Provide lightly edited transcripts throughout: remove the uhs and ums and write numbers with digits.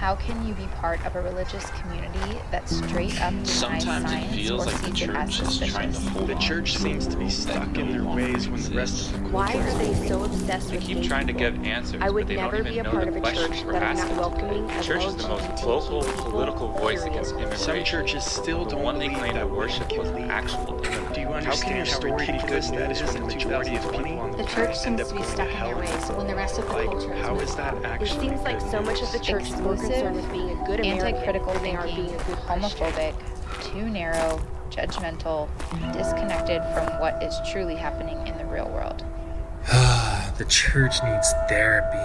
How can you be part of a religious community that straight up denies Sometimes it science feels or like the sees it as church is trying to suspicious? hold The on church to seems to be world stuck that in no their longer ways when the rest exists. of the Why culture are is they moving. so obsessed They with keep gay trying to people? give answers, I would but they never don't be even a know part the of a questions church we're that is not asking welcoming today. of Church is the most LGBTQ vocal people, political voice period. against immigration. Some churches still The don't one they believe claim to that worship women was can lead. actual Do you How can understand your how story ridiculous that is when the majority of people on The the church planet end seems up to be going stuck to in hell? their ways when the rest of the Like, culture how is is that It actually seems like good so much news? of the church is more concerned with being a good American Anti-critical than they are being thinking, a good Christian. homophobic, too narrow, judgmental, disconnected from what is truly happening in the real world. The church needs therapy.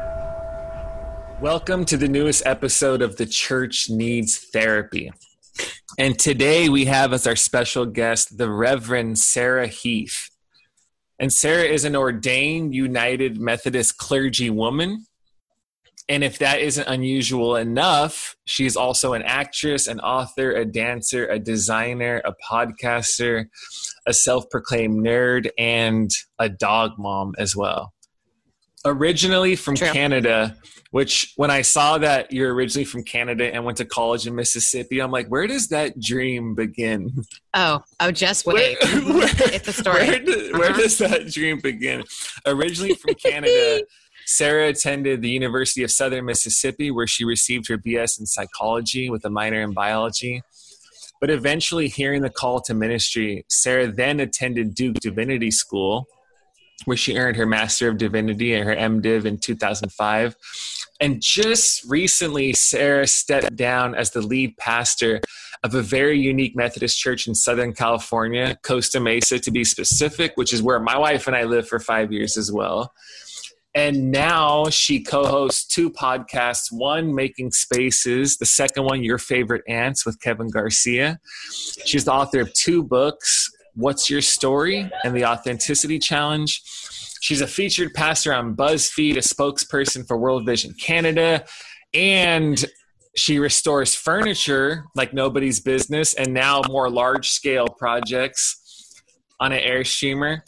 Welcome to the newest episode of The Church Needs Therapy. And today we have as our special guest the Reverend Sarah Heath. And Sarah is an ordained United Methodist clergy woman. And if that isn't unusual enough, she's also an actress, an author, a dancer, a designer, a podcaster, a self-proclaimed nerd, and a dog mom as well. Originally from Canada, which when I saw that you're originally from Canada and went to college in Mississippi, I'm like, where does that dream begin? Oh, just wait. It's a story. Where does that dream begin? Originally from Canada, Sarah attended the University of Southern Mississippi, where she received her BS in psychology with a minor in biology. But eventually, hearing the call to ministry, Sarah then attended Duke Divinity School, where she earned her Master of Divinity and her MDiv in 2005. And just recently, Sarah stepped down as the lead pastor of a very unique Methodist church in Southern California, Costa Mesa to be specific, which is where my wife and I lived for 5 years as well. And now she co-hosts two podcasts, one Making Spaces, the second one Your Favorite Ants with Kevin Garcia. She's the author of two books, What's Your Story and The Authenticity Challenge. She's a featured pastor on BuzzFeed, a spokesperson for World Vision Canada, and she restores furniture like nobody's business and now more large-scale projects on an Airstreamer.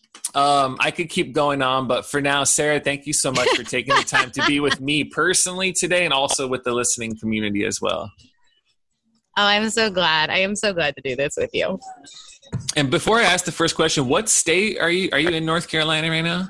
I could keep going on, but for now, Sarah, thank you so much for taking the time to be with me personally today and also with the listening community as well. Oh, I'm so glad. I am so glad to do this with you. And before I ask the first question, what state are you? Are you in North Carolina right now?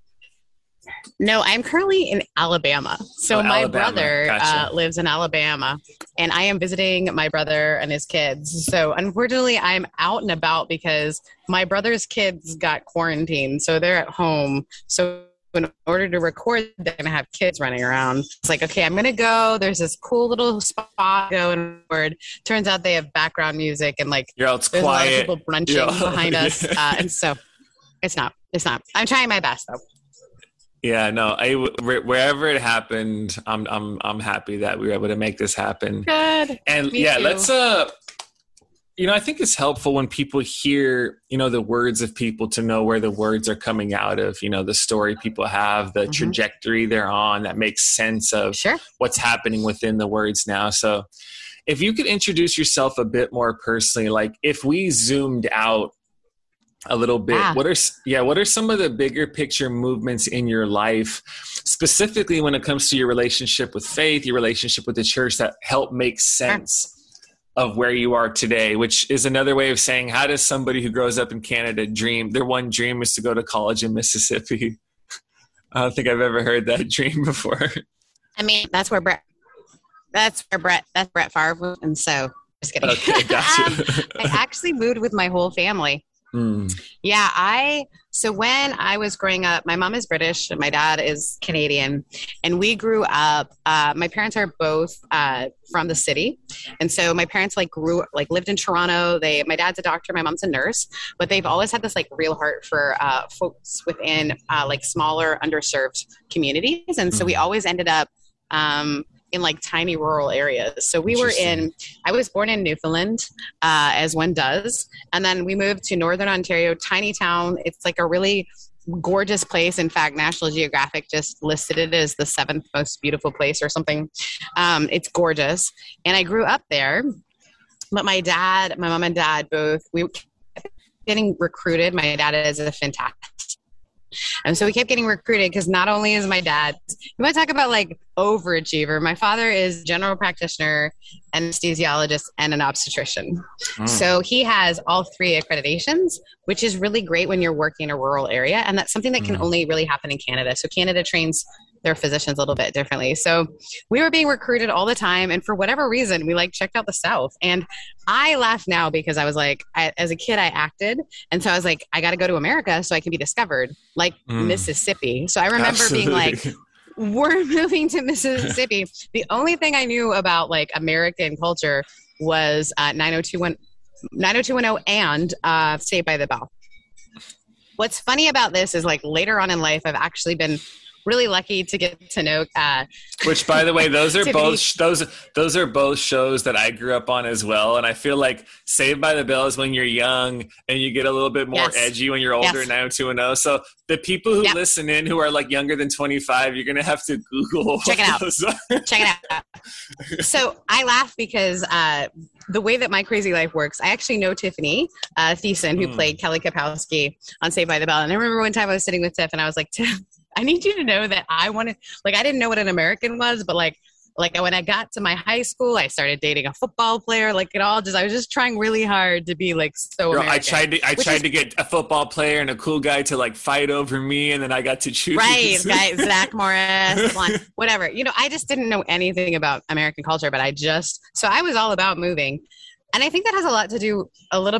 No, I'm currently in Alabama. So my Alabama. brother Gotcha. lives in Alabama, and I am visiting my brother and his kids. So unfortunately, I'm out and about because my brother's kids got quarantined. So they're at home. So in order to record, they're going to have kids running around. It's like, okay, I'm going to go. There's this cool little spot go and record. Turns out they have background music and like It's there's quiet. a lot of people brunching behind us. And so it's not. I'm trying my best though. Yeah, no. Wherever it happened, I'm happy that we were able to make this happen. Good. And Me yeah, too. let's I think it's helpful when people hear, the words of people to know where the words are coming out of, the story people have, the trajectory they're on that makes sense of what's happening within the words now. So if you could introduce yourself a bit more personally, like if we zoomed out a little bit, what are some of the bigger picture movements in your life, specifically when it comes to your relationship with faith, your relationship with the church that help make sense of where you are today, which is another way of saying, how does somebody who grows up in Canada dream? Their one dream is to go to college in Mississippi. I don't think I've ever heard that dream before. I mean, that's Brett Favre was, and so just kidding. Okay, gotcha. I actually moved with my whole family. Yeah, so when I was growing up, my mom is British and my dad is Canadian, and we grew up, my parents are both from the city, and so my parents lived in Toronto. My dad's a doctor, my mom's a nurse, but they've always had this real heart for folks within smaller underserved communities, and so we always ended up in tiny rural areas. So I was born in Newfoundland, as one does. And then we moved to Northern Ontario, tiny town. It's a really gorgeous place. In fact, National Geographic just listed it as the 7th most beautiful place or something. It's gorgeous. And I grew up there, but my mom and dad both, we were getting recruited. My dad is a fantastic And so we kept getting recruited because not only is my dad, you want to talk about like overachiever. My father is general practitioner, anesthesiologist, and an obstetrician. So he has all 3 accreditations, which is really great when you're working in a rural area. And that's something that can only really happen in Canada. So Canada trains their physicians a little bit differently. So we were being recruited all the time. And for whatever reason, we like checked out the South. And I laugh now because I was like, as a kid, I acted. And so I was like, I got to go to America so I can be discovered, like Mississippi. So I remember being like, we're moving to Mississippi. The only thing I knew about like American culture was 90210 and Saved by the Bell. What's funny about this is like later on in life, I've actually been really lucky to get to know which, by the way, those are both those are both shows that I grew up on as well. And I feel like Saved by the Bell is when you're young and you get a little bit more edgy when you're older. 90210. So the people who listen in who are like younger than 25, you're gonna have to Google. Check it out. Check it out. So I laugh because the way that my crazy life works, I actually know Tiffany Thiessen, who played Kelly Kapowski on Saved by the Bell. And I remember one time I was sitting with Tiff and I was like, Tiff, I need you to know that I wanted, like, I didn't know what an American was, but like when I got to my high school, I started dating a football player. Like I was just trying really hard to be like so American. I tried to get a football player and a cool guy to like fight over me, and then I got to choose. Right, guy Zach Morris, whatever. You know, I just didn't know anything about American culture, but so I was all about moving, and I think that has a lot to do a lot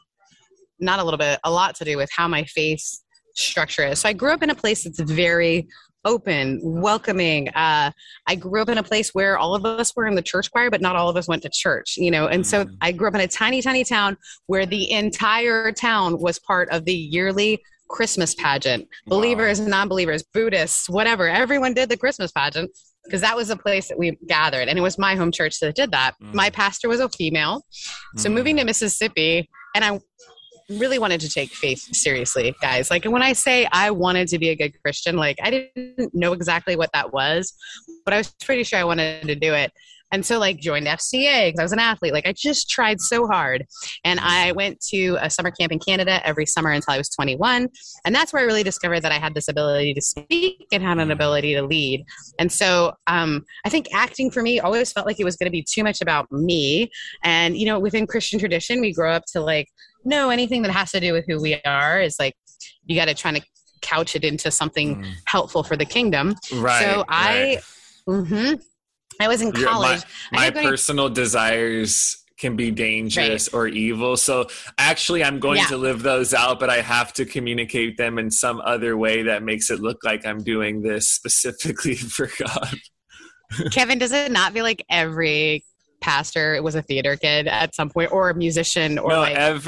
to do with how my faith structure is. So I grew up in a place that's very open, welcoming. I grew up in a place where all of us were in the church choir, but not all of us went to church, you know? And so I grew up in a tiny, tiny town where the entire town was part of the yearly Christmas pageant. Wow. Believers, non-believers, Buddhists, whatever. Everyone did the Christmas pageant because that was the place that we gathered. And it was my home church that did that. My pastor was a female. So moving to Mississippi, and I really wanted to take faith seriously, guys. Like when I say I wanted to be a good Christian, like I didn't know exactly what that was, but I was pretty sure I wanted to do it. And so like joined FCA because I was an athlete. Like I just tried so hard. And I went to a summer camp in Canada every summer until I was 21. And that's where I really discovered that I had this ability to speak and had an ability to lead. And so I think acting for me always felt like it was going to be too much about me. And, you know, within Christian tradition, we grow up to like, no, anything that has to do with who we are is like, you got to try to couch it into something helpful for the kingdom. Right. So I was in college. My personal desires can be dangerous or evil. So actually I'm going to live those out, but I have to communicate them in some other way that makes it look like I'm doing this specifically for God. Kevin, does it not feel like every pastor was a theater kid at some point or a musician or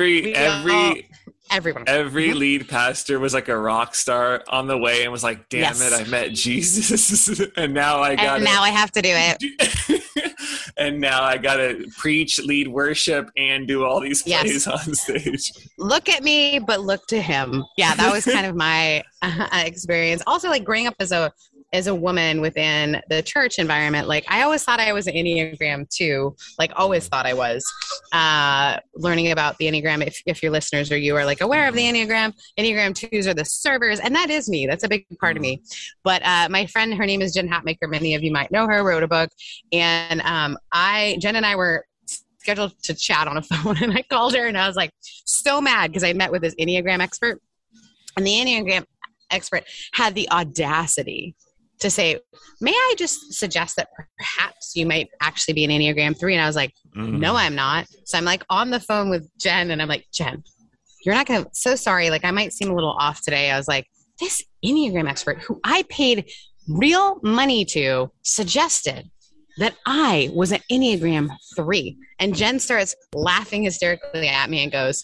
everyone. Every lead pastor was like a rock star on the way and was like, damn it, I met Jesus. And now I have to do it. And now I got to preach, lead worship, and do all these plays on stage. Look at me, but look to him. Yeah, that was kind of my experience. Also, like growing up as a woman within the church environment, like I always thought I was an Enneagram 2, like always thought I was. Learning about the Enneagram, if your listeners or you are like aware of the Enneagram 2s are the servers, and that is me. That's a big part of me. But my friend, her name is Jen Hatmaker. Many of you might know her, wrote a book. And Jen and I were scheduled to chat on a phone, and I called her and I was like so mad because I met with this Enneagram expert, and the Enneagram expert had the audacity to say, may I just suggest that perhaps you might actually be an Enneagram 3? And I was like, no, I'm not. So I'm like on the phone with Jen and I'm like, Jen, you're not going to, so sorry. Like I might seem a little off today. I was like, this Enneagram expert who I paid real money to suggested that I was an Enneagram 3. And Jen starts laughing hysterically at me and goes,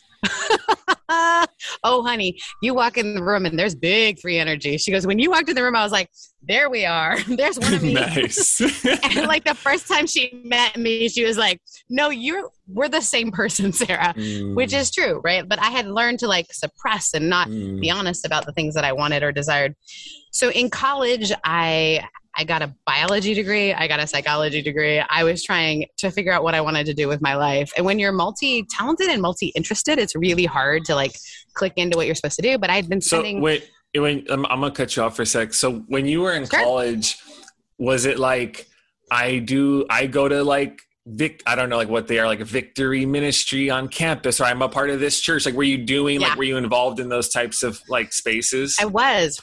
oh, honey, you walk in the room and there's big 3 energy. She goes, when you walked in the room, I was like, there we are. There's one of me. Nice. And like the first time she met me, she was like, no, we're the same person, Sarah, which is true, right? But I had learned to like suppress and not be honest about the things that I wanted or desired. So in college, I got a biology degree. I got a psychology degree. I was trying to figure out what I wanted to do with my life. And when you're multi-talented and multi-interested, it's really hard to like click into what you're supposed to do. But I'd been spending... Wait, I'm gonna cut you off for a sec. So when you were in college, was it like I go to like I don't know like what they are, like a Victory Ministry on campus, or I'm a part of this church? Like, were you doing like, were you involved in those types of like spaces? I was.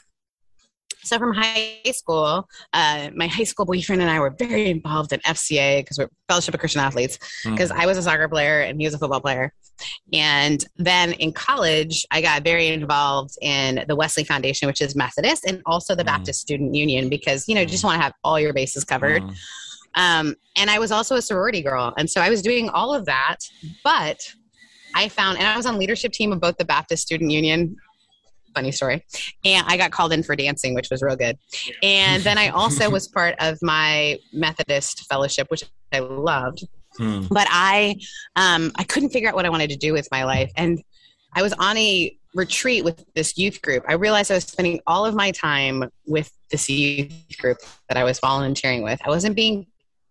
So from high school, my high school boyfriend and I were very involved in FCA because we're Fellowship of Christian Athletes, because I was a soccer player and he was a football player. And then in college, I got very involved in the Wesley Foundation, which is Methodist, and also the Baptist Student Union, because, you know, you just want to have all your bases covered. And I was also a sorority girl. And so I was doing all of that, but I found, and I was on leadership team of both the Baptist Student Union, funny story, and I got called in for dancing, which was real good. And then I also was part of my Methodist fellowship, which I loved. But I couldn't figure out what I wanted to do with my life. And I was on a retreat with this youth group. I realized I was spending all of my time with this youth group that I was volunteering with. I wasn't being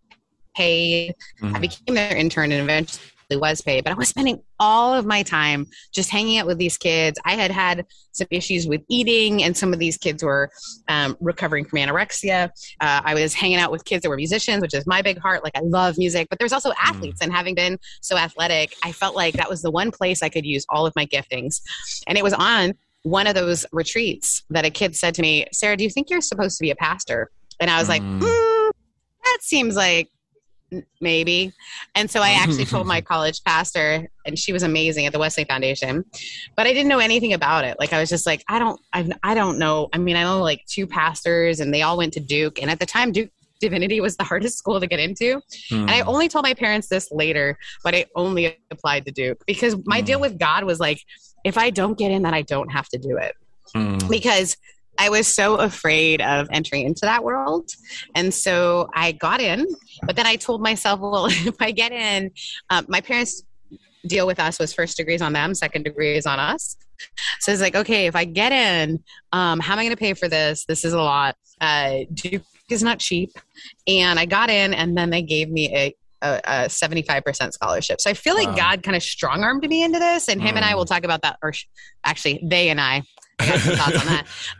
paid. I became their intern and eventually was paid, but I was spending all of my time just hanging out with these kids. I had some issues with eating, and some of these kids were recovering from anorexia. I was hanging out with kids that were musicians, which is my big heart. Like, I love music, but there's also athletes, and having been so athletic, I felt like that was the one place I could use all of my giftings. And it was on one of those retreats that a kid said to me, "Sarah, do you think you're supposed to be a pastor?" And I was like, that seems like maybe. And so I actually told my college pastor, and she was amazing at the Wesley Foundation, but I didn't know anything about it. Like, I was just like, I don't know. I mean, I know like 2 pastors, and they all went to Duke. And at the time, Duke Divinity was the hardest school to get into. And I only told my parents this later, but I only applied to Duke because my deal with God was like, if I don't get in, then I don't have to do it. Because I was so afraid of entering into that world. And so I got in, but then I told myself, well, if I get in, my parents' deal with us was first degree is on them, second degree is on us. So it's like, okay, if I get in, how am I going to pay for this? This is a lot. Duke is not cheap. And I got in, and then they gave me a 75% scholarship. So I feel like God kind of strong-armed me into this, and him and I will talk about that, or actually they and I got some thoughts on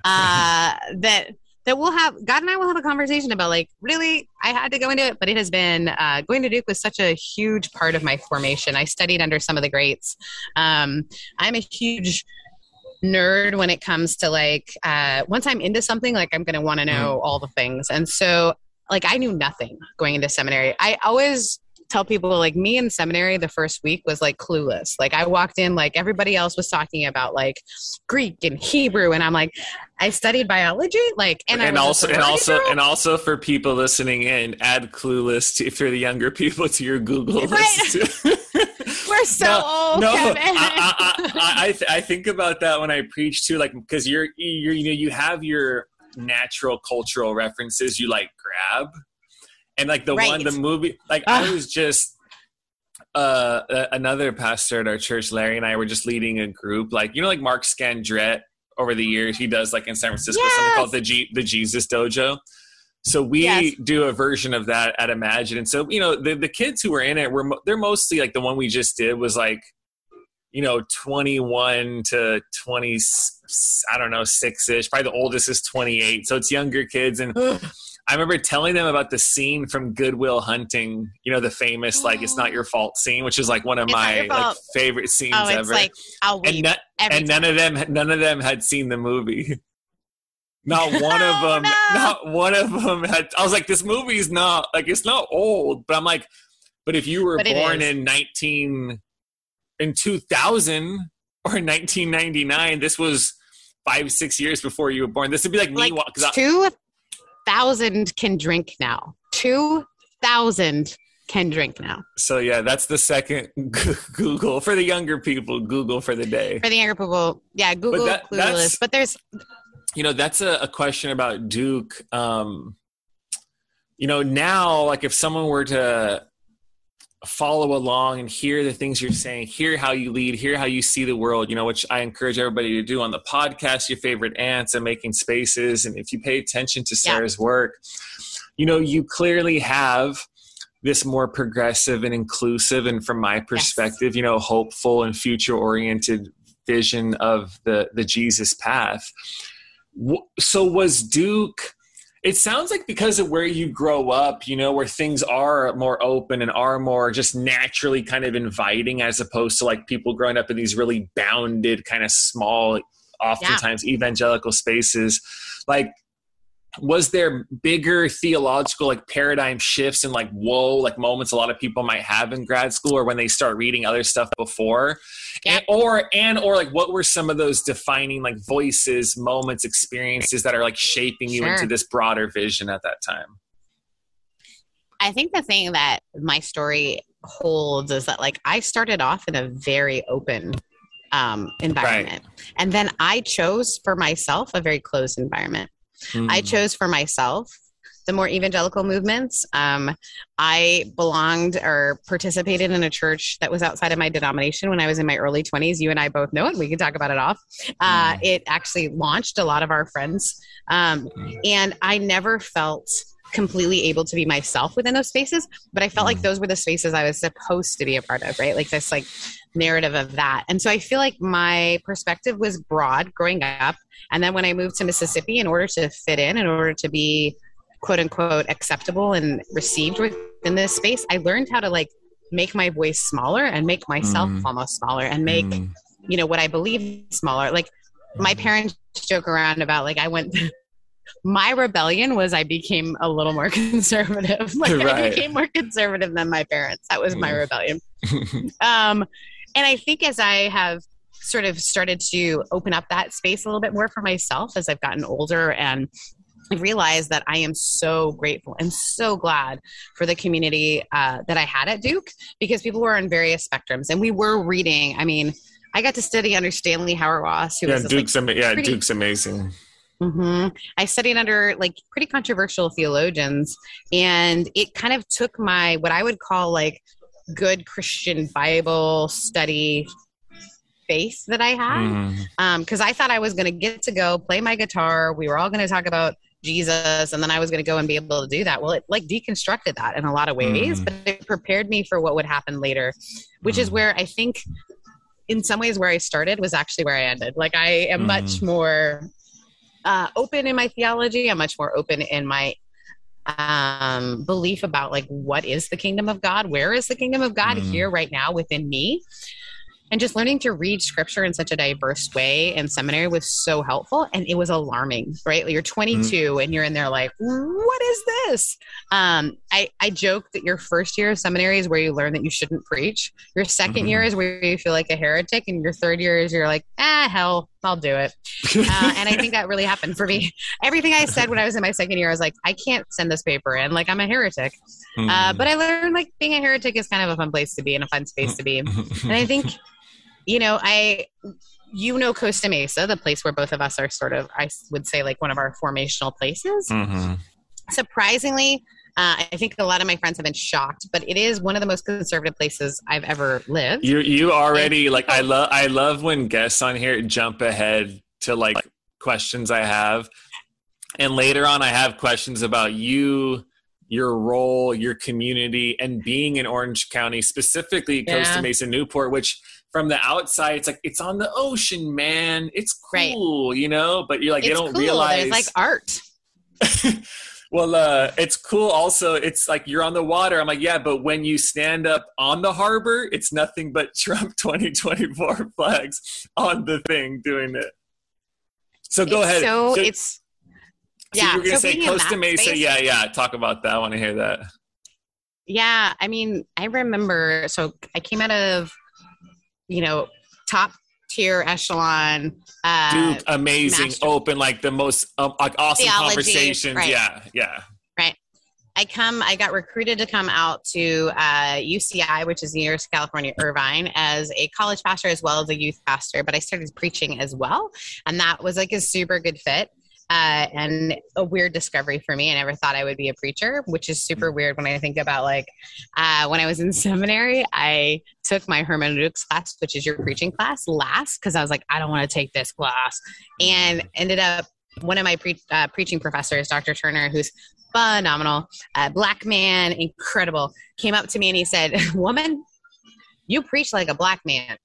that. That we'll have, God and I will have a conversation about, like, really, I had to go into it, but it has been, going to Duke was such a huge part of my formation. I studied under some of the greats. I'm a huge nerd when it comes to, like, once I'm into something, like, I'm going to want to know all the things. And so, like, I knew nothing going into seminary. I always tell people, like, me in seminary the first week was like clueless. Like, I walked in, like, everybody else was talking about like Greek and Hebrew, and I'm like, I studied biology, like, and also for people listening in, add clueless to, if you're the younger people, to your Google list. We're so old. Kevin. I think about that when I preach too, like, because you know, you have your natural cultural references you like grab. And like the movie, like I was just, another pastor at our church, Larry, and I were just leading a group, like, you know, like Mark Scandrette over the years, he does like in San Francisco, something called the Jesus Dojo. So we do a version of that at Imagine. And so, you know, the kids who were in it they're mostly like the one we just did was like, you know, 21 to 20, I don't know, 6-ish. Probably the oldest is 28. So it's younger kids. And I remember telling them about the scene from Good Will Hunting, you know, the famous, like, it's not your fault scene, which is like one of my like favorite scenes ever. Like, I'll weep and none of them had seen the movie. Not one of them. No. Not one of them had. I was like, this movie's not like, it's not old, but I'm like, but if you were born in 2000 or 1999, this was 5-6 years before you were born. This would be like me. 2,000 can drink now. 2,000 can drink now. So yeah, that's the second Google for the younger people. Google for the day. For the younger people, yeah, Google Clueless. But there's, you know, that's a question about Duke. You know, now, like, if someone were to follow along and hear the things you're saying, hear how you lead, hear how you see the world, you know, which I encourage everybody to do on the podcast, your favorite ants and Making Spaces. And if you pay attention to Sarah's work, you know, you clearly have this more progressive and inclusive, and from my perspective, you know, hopeful and future oriented vision of the Jesus path. So was Duke, it sounds like because of where you grow up, you know, where things are more open and are more just naturally kind of inviting, as opposed to like people growing up in these really bounded kind of small, oftentimes evangelical spaces. Like, was there bigger theological like paradigm shifts and like whoa, like moments a lot of people might have in grad school or when they start reading other stuff before? Or like what were some of those defining like voices, moments, experiences that are like shaping you into this broader vision at that time? I think the thing that my story holds is that like I started off in a very open environment. Right. And then I chose for myself a very closed environment. I chose for myself the more evangelical movements. I belonged or participated in a church that was outside of my denomination when I was in my early 20s. You and I both know it. We can talk about it off. It actually launched a lot of our friends. And I never felt completely able to be myself within those spaces, but I felt like those were the spaces I was supposed to be a part of, right? Like this like narrative of that. And so I feel like my perspective was broad growing up. And then when I moved to Mississippi, in order to fit in order to be quote unquote acceptable and received within this space, I learned how to like make my voice smaller and make myself almost smaller and make, you know, what I believe smaller. Like my parents joke around about like, my rebellion was I became a little more conservative. Like I became more conservative than my parents. That was my rebellion. And I think as I have sort of started to open up that space a little bit more for myself as I've gotten older, and I realized that I am so grateful and so glad for the community that I had at Duke, because people were on various spectrums and we were reading. I mean, I got to study under Stanley Hauerwas, who was Duke's Duke's amazing. I studied under like pretty controversial theologians, and it kind of took my, what I would call like good Christian Bible study faith that I had. Cause I thought I was going to get to go play my guitar. We were all going to talk about Jesus, and then I was going to go and be able to do that. Well, it like deconstructed that in a lot of ways, but it prepared me for what would happen later, which is where I think in some ways where I started was actually where I ended. Like I am much more open in my theology. I'm much more open in my belief about like, what is the kingdom of God? Where is the kingdom of God here right now within me? And just learning to read scripture in such a diverse way in seminary was so helpful. And it was alarming, right? Like you're 22 and you're in there like, what is this? I joke that your first year of seminary is where you learn that you shouldn't preach. Your second year is where you feel like a heretic. And your third year is you're like, hell, I'll do it. And I think that really happened for me. Everything I said when I was in my second year, I was like, I can't send this paper in. Like I'm a heretic. But I learned like being a heretic is kind of a fun place to be and a fun space to be. And I think, you know, Costa Mesa, the place where both of us are sort of, I would say like one of our formational places. Surprisingly, I think a lot of my friends have been shocked, but it is one of the most conservative places I've ever lived. You already like, I love when guests on here jump ahead to like questions I have. And later on, I have questions about you, your role, your community, and being in Orange County, specifically Costa Mesa, Newport, which from the outside, it's like, it's on the ocean, man. It's cool, you know? But you're like, you don't realize. There's like art. Well, it's cool. Also, it's like you're on the water. I'm like, yeah, but when you stand up on the harbor, it's nothing but Trump 2024 flags on the thing doing it. So go ahead. So you were going to say Costa Mesa. Space, yeah. Talk about that. I want to hear that. Yeah. I mean, I remember, so I came out of, top tier echelon. Duke, amazing, open, like the most like awesome theology, conversations. Right. Yeah. Right. I got recruited to come out to UCI, which is the University of California, Irvine, as a college pastor as well as a youth pastor. But I started preaching as well. And that was like a super good fit. And a weird discovery for me. I never thought I would be a preacher, which is super weird when I think about like when I was in seminary, I took my hermeneutics class, which is your preaching class, last because I was like, I don't want to take this class, and ended up one of my preaching professors, Dr. Turner, who's phenomenal, black man, incredible, came up to me and he said, "Woman, you preach like a black man."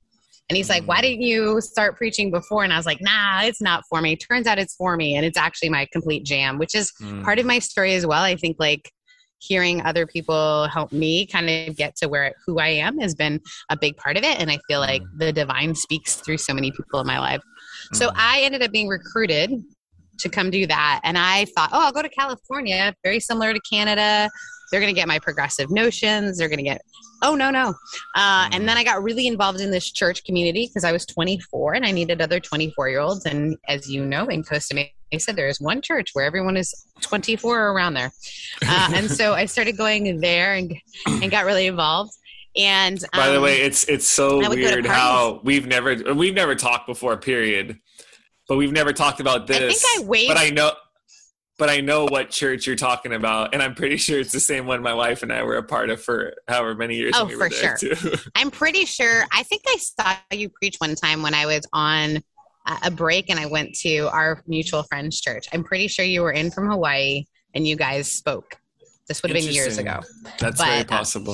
And he's like, why didn't you start preaching before? And I was like, nah, it's not for me. Turns out it's for me. And it's actually my complete jam, which is part of my story as well. I think like hearing other people help me kind of get to who I am has been a big part of it. And I feel like the divine speaks through so many people in my life. So I ended up being recruited to come do that. And I thought, I'll go to California, very similar to Canada. They're going to get my progressive notions. They're going to get, no. And then I got really involved in this church community because I was 24 and I needed other 24-year-olds. And as you know, in Costa Mesa, there is one church where everyone is 24 or around there. And so I started going there and got really involved. And by the way, it's so weird how we've never talked before, period. But we've never talked about this. I think I waved. But I know what church you're talking about, and I'm pretty sure it's the same one my wife and I were a part of for however many years. Oh, for sure. I'm pretty sure. I think I saw you preach one time when I was on a break and I went to our mutual friend's church. I'm pretty sure you were in from Hawaii and you guys spoke. This would have been years ago. That's very possible.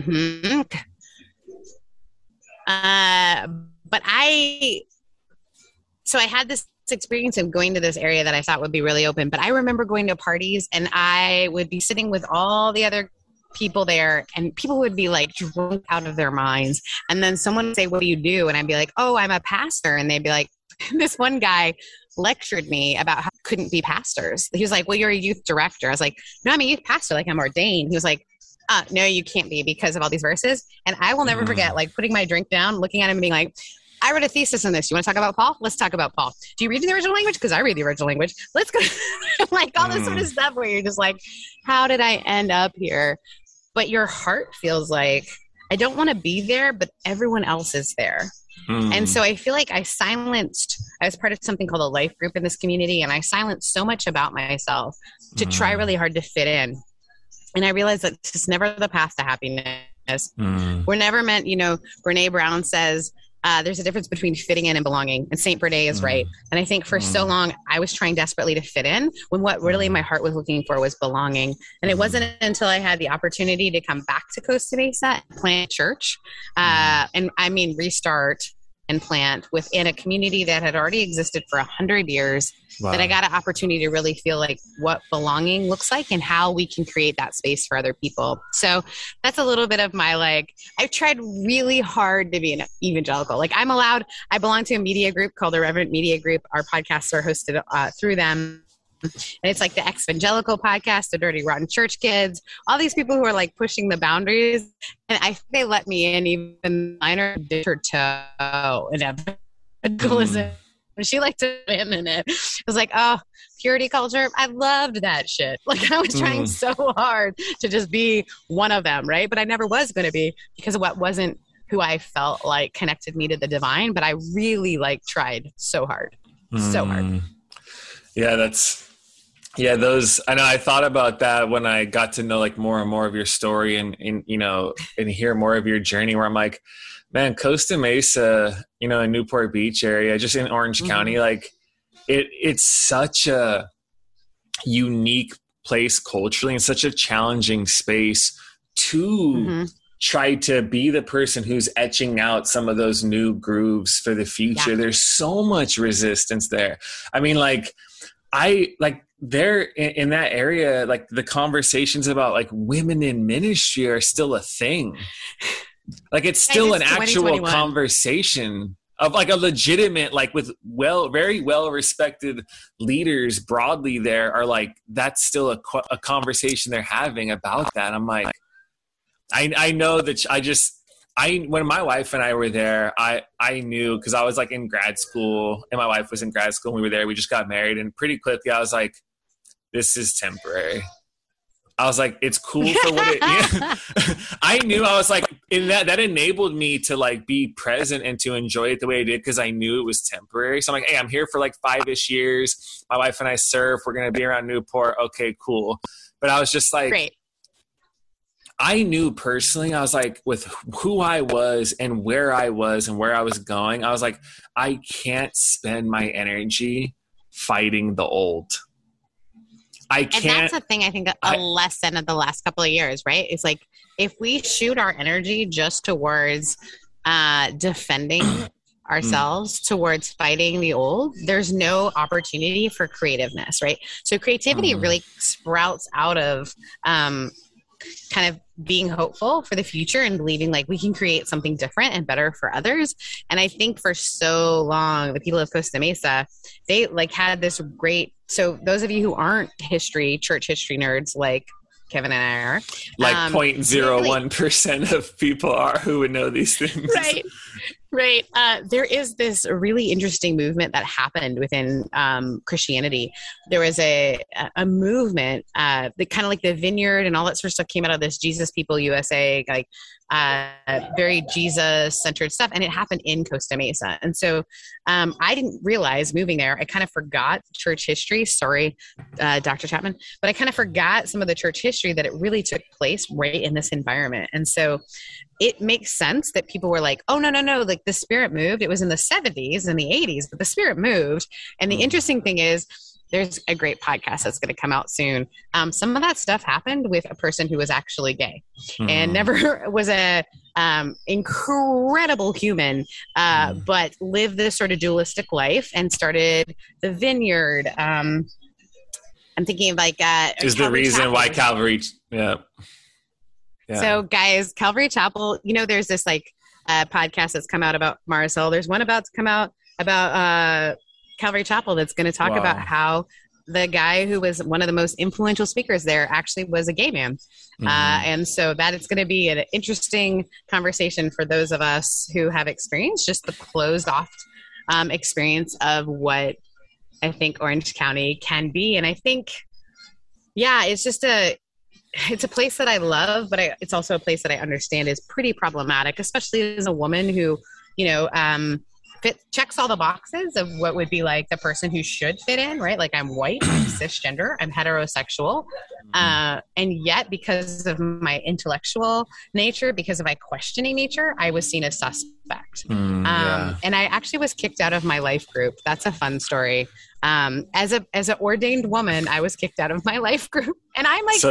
But so I had this experience of going to this area that I thought would be really open. But I remember going to parties and I would be sitting with all the other people there and people would be like drunk out of their minds. And then someone would say, what do you do? And I'd be like, I'm a pastor. And they'd be like, this one guy lectured me about how I couldn't be pastors. He was like, well, you're a youth director. I was like, no, I'm a youth pastor. Like I'm ordained. He was like, no, you can't be because of all these verses. And I will never forget like putting my drink down, looking at him and being like, I wrote a thesis on this. You want to talk about Paul? Let's talk about Paul. Do you read the original language? Because I read the original language. Let's go. Like all this sort of stuff where you're just like, how did I end up here? But your heart feels like, I don't want to be there, but everyone else is there. And so I feel like I was part of something called a life group in this community. And I silenced so much about myself to try really hard to fit in. And I realized that this is never the path to happiness. We're never meant, Brene Brown says, there's a difference between fitting in and belonging. And Saint Bernay is right. And I think for so long, I was trying desperately to fit in when what really my heart was looking for was belonging. And it wasn't until I had the opportunity to come back to Costa Mesa and plant church. And I mean, restart and plant within a community that had already existed for 100 years that I got an opportunity to really feel like what belonging looks like and how we can create that space for other people. So that's a little bit of my, I've tried really hard to be an evangelical. I belong to a media group called the Reverend Media Group. Our podcasts are hosted through them. And it's like the Ex-Evangelical podcast, the Dirty Rotten Church Kids, all these people who are like pushing the boundaries. And I think they let me in even minor dip her toe in evangelism. She liked to abandon it. It was like, purity culture. I loved that shit. Like I was trying so hard to just be one of them, right? But I never was going to be because of what wasn't who I felt like connected me to the divine. But I really tried so hard, so hard. Yeah, I know I thought about that when I got to know more and more of your story and hear more of your journey where I'm like, man, Costa Mesa, in Newport Beach area, just in Orange County, it's such a unique place culturally and such a challenging space to try to be the person who's etching out some of those new grooves for the future. Yeah. There's so much resistance there. I mean, there in that area, the conversations about women in ministry are still a thing. It's still an actual conversation of a legitimate, with very well respected leaders broadly there are that's still a conversation they're having about that. I'm like, I know that when my wife and I were there, I knew because I was in grad school and my wife was in grad school and we were there. We just got married and pretty quickly I was like, this is temporary. I was like, it's cool for what it is. I knew I was in that enabled me to be present and to enjoy it the way I did because I knew it was temporary. So I'm like, hey, I'm here for 5-ish years. My wife and I surf. We're going to be around Newport. Okay, cool. But I was just great. I knew personally, I was with who I was and where I was going, I was like, I can't spend my energy fighting the old. I can't. And that's the thing, I think a lesson of the last couple of years, right? It's if we shoot our energy just towards defending ourselves towards fighting the old, there's no opportunity for creativeness, right? So creativity really sprouts out of kind of being hopeful for the future and believing like we can create something different and better for others. And I think for so long, the people of Costa Mesa, they like had this great, so those of you who aren't church history nerds, like Kevin and I are, like 0.01% of people are who would know these things. Right. There is this really interesting movement that happened within Christianity. There was a movement that kind of like the Vineyard and all that sort of stuff came out of this Jesus People USA, like very Jesus-centered stuff. And it happened in Costa Mesa. And so I didn't realize moving there, I kind of forgot church history. Sorry, Dr. Chapman. But I kind of forgot some of the church history that it really took place right in this environment. And so it makes sense that people were like, oh, no, like the Spirit moved. It was in the 70s and the 80s, but the Spirit moved. And the interesting thing is there's a great podcast that's going to come out soon. Some of that stuff happened with a person who was actually gay and never was a incredible human, but lived this sort of dualistic life and started the Vineyard. I'm thinking of like is the reason Chapel. why Calvary. Yeah. So guys, Calvary Chapel, there's this like podcast that's come out about Mars Hill. There's one about to come out about Calvary Chapel that's going to talk about how the guy who was one of the most influential speakers there actually was a gay man. And so that it's going to be an interesting conversation for those of us who have experienced just the closed off experience of what I think Orange County can be. And I think, it's a place that I love, but it's also a place that I understand is pretty problematic, especially as a woman who, checks all the boxes of what would be like the person who should fit in, right? Like I'm white, I'm cisgender, I'm heterosexual. And yet because of my intellectual nature, because of my questioning nature, I was seen as suspect. And I actually was kicked out of my life group. That's a fun story. As an ordained woman, I was kicked out of my life group, and I'm like,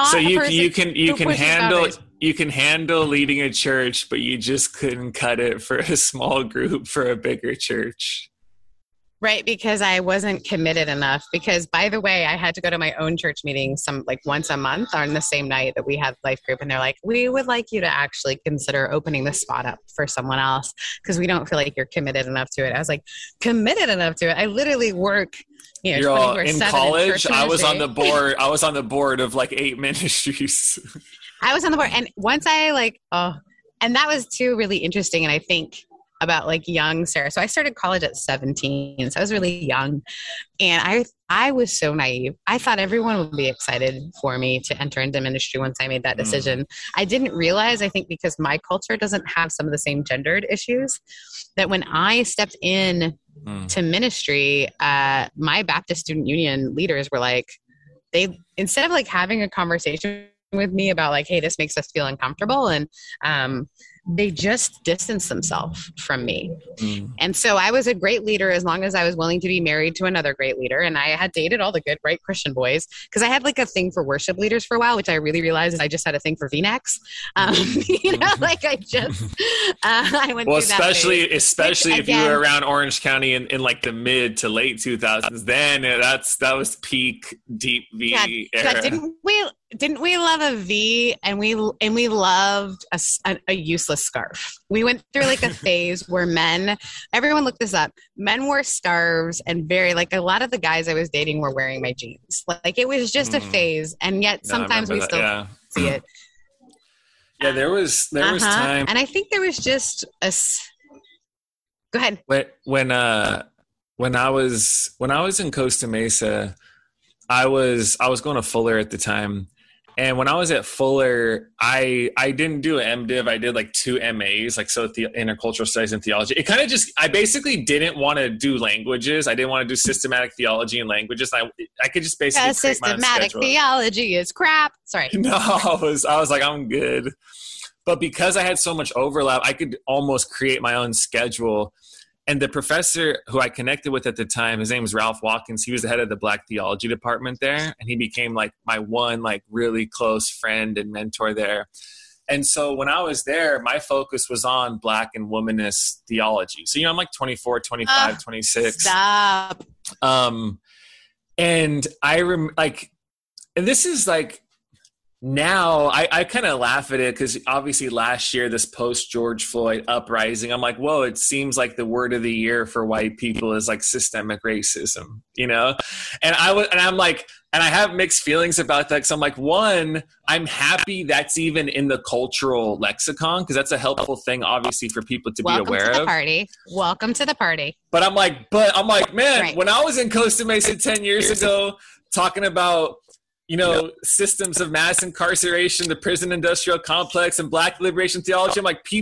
you can handle leading a church, but you just couldn't cut it for a small group for a bigger church. Right, because I wasn't committed enough. Because, by the way, I had to go to my own church meeting once a month on the same night that we had life group. And they're like, we would like you to actually consider opening the spot up for someone else because we don't feel like you're committed enough to it. I was like, committed enough to it? I literally work, you're all in college. I was on the board. I was on the board of like 8 ministries. I was on the board. And once and that was too really interesting. And I think about like young Sarah. So I started college at 17. So I was really young. And I was so naive. I thought everyone would be excited for me to enter into ministry once I made that decision. I didn't realize, I think because my culture doesn't have some of the same gendered issues, that when I stepped in to ministry, my Baptist Student Union leaders were like, instead of like having a conversation with me about like, hey, this makes us feel uncomfortable. And they just distanced themselves from me. And so I was a great leader as long as I was willing to be married to another great leader. And I had dated all the good, right Christian boys because I had like a thing for worship leaders for a while, which I really realized I just had a thing for V-necks. I went through especially that if you were around Orange County in like the mid to late 2000s, then that was peak deep V era. Didn't we love a V and we loved a useless scarf? We went through like a phase where everyone looked this up, men wore scarves and very like a lot of the guys I was dating were wearing my jeans. Like it was just a phase. And yet sometimes we still see it. Yeah, there was time. And I think there was just go ahead. When I was in Costa Mesa, I was going to Fuller at the time. And when I was at Fuller, I didn't do an MDiv. I did like 2 MAs, like intercultural studies and theology. It kind of I basically didn't want to do languages. I didn't want to do systematic theology and languages. I could just basically create my own systematic schedule. Theology is crap. Sorry. No, I was like, I'm good. But because I had so much overlap, I could almost create my own schedule. And the professor who I connected with at the time, his name was Ralph Watkins. He was the head of the Black Theology department there. And he became like my one like really close friend and mentor there. And so when I was there, my focus was on Black and womanist theology. So, I'm like 24, 25, 26. Stop. And and this is like, now I kind of laugh at it because obviously last year, this post George Floyd uprising, I'm like, whoa, it seems like the word of the year for white people is like systemic racism, And I have mixed feelings about that. Cause I'm like, one, I'm happy that's even in the cultural lexicon. Cause that's a helpful thing, obviously, for people to be aware of. Welcome to the party. But I'm like, man, right. When I was in Costa Mesa 10 years ago, talking about, systems of mass incarceration, the prison industrial complex, and Black liberation theology. I'm like,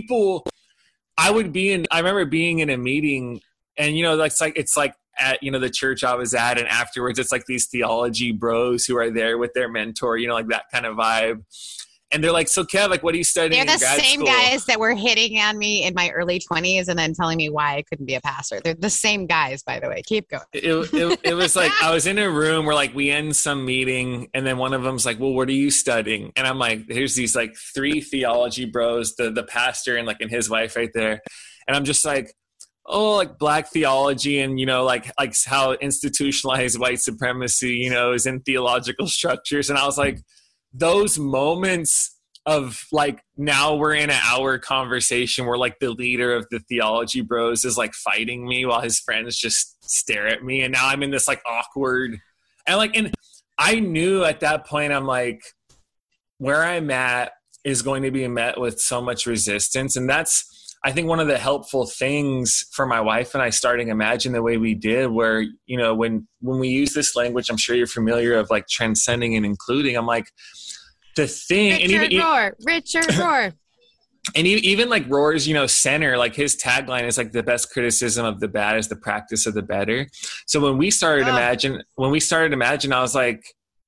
I remember being in a meeting, and, it's like at, the church I was at, and afterwards it's like these theology bros who are there with their mentor, like that kind of vibe. And they're like, so Kev, like, what are you studying in grad school? They're the same guys that were hitting on me in my early 20s and then telling me why I couldn't be a pastor. They're the same guys, by the way. Keep going. It was like, I was in a room where like we end some meeting and then one of them's like, well, what are you studying? And I'm like, here's these like 3 theology bros, the pastor and his wife right there. And I'm just like, oh, like Black theology and, like how institutionalized white supremacy, is in theological structures. And I was like, those moments of like, now we're in an hour conversation where like the leader of the theology bros is like fighting me while his friends just stare at me. And now I'm in this like awkward, and I knew at that point, I'm like, where I'm at is going to be met with so much resistance. And that's, I think, one of the helpful things for my wife and I starting Imagine the way we did, where, when we use this language, I'm sure you're familiar of like transcending and including, I'm like, the thing, Richard Rohr. And even like Rohr's, center, like his tagline is like, the best criticism of the bad is the practice of the better. So when we started Imagine, I was like,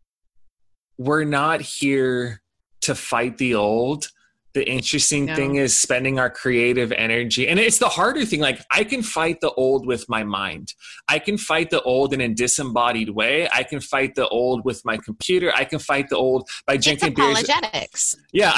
we're not here to fight the old. The interesting thing is spending our creative energy. And it's the harder thing. Like, I can fight the old with my mind. I can fight the old in a disembodied way. I can fight the old with my computer. I can fight the old by drinking beers. Apologetics. Yeah,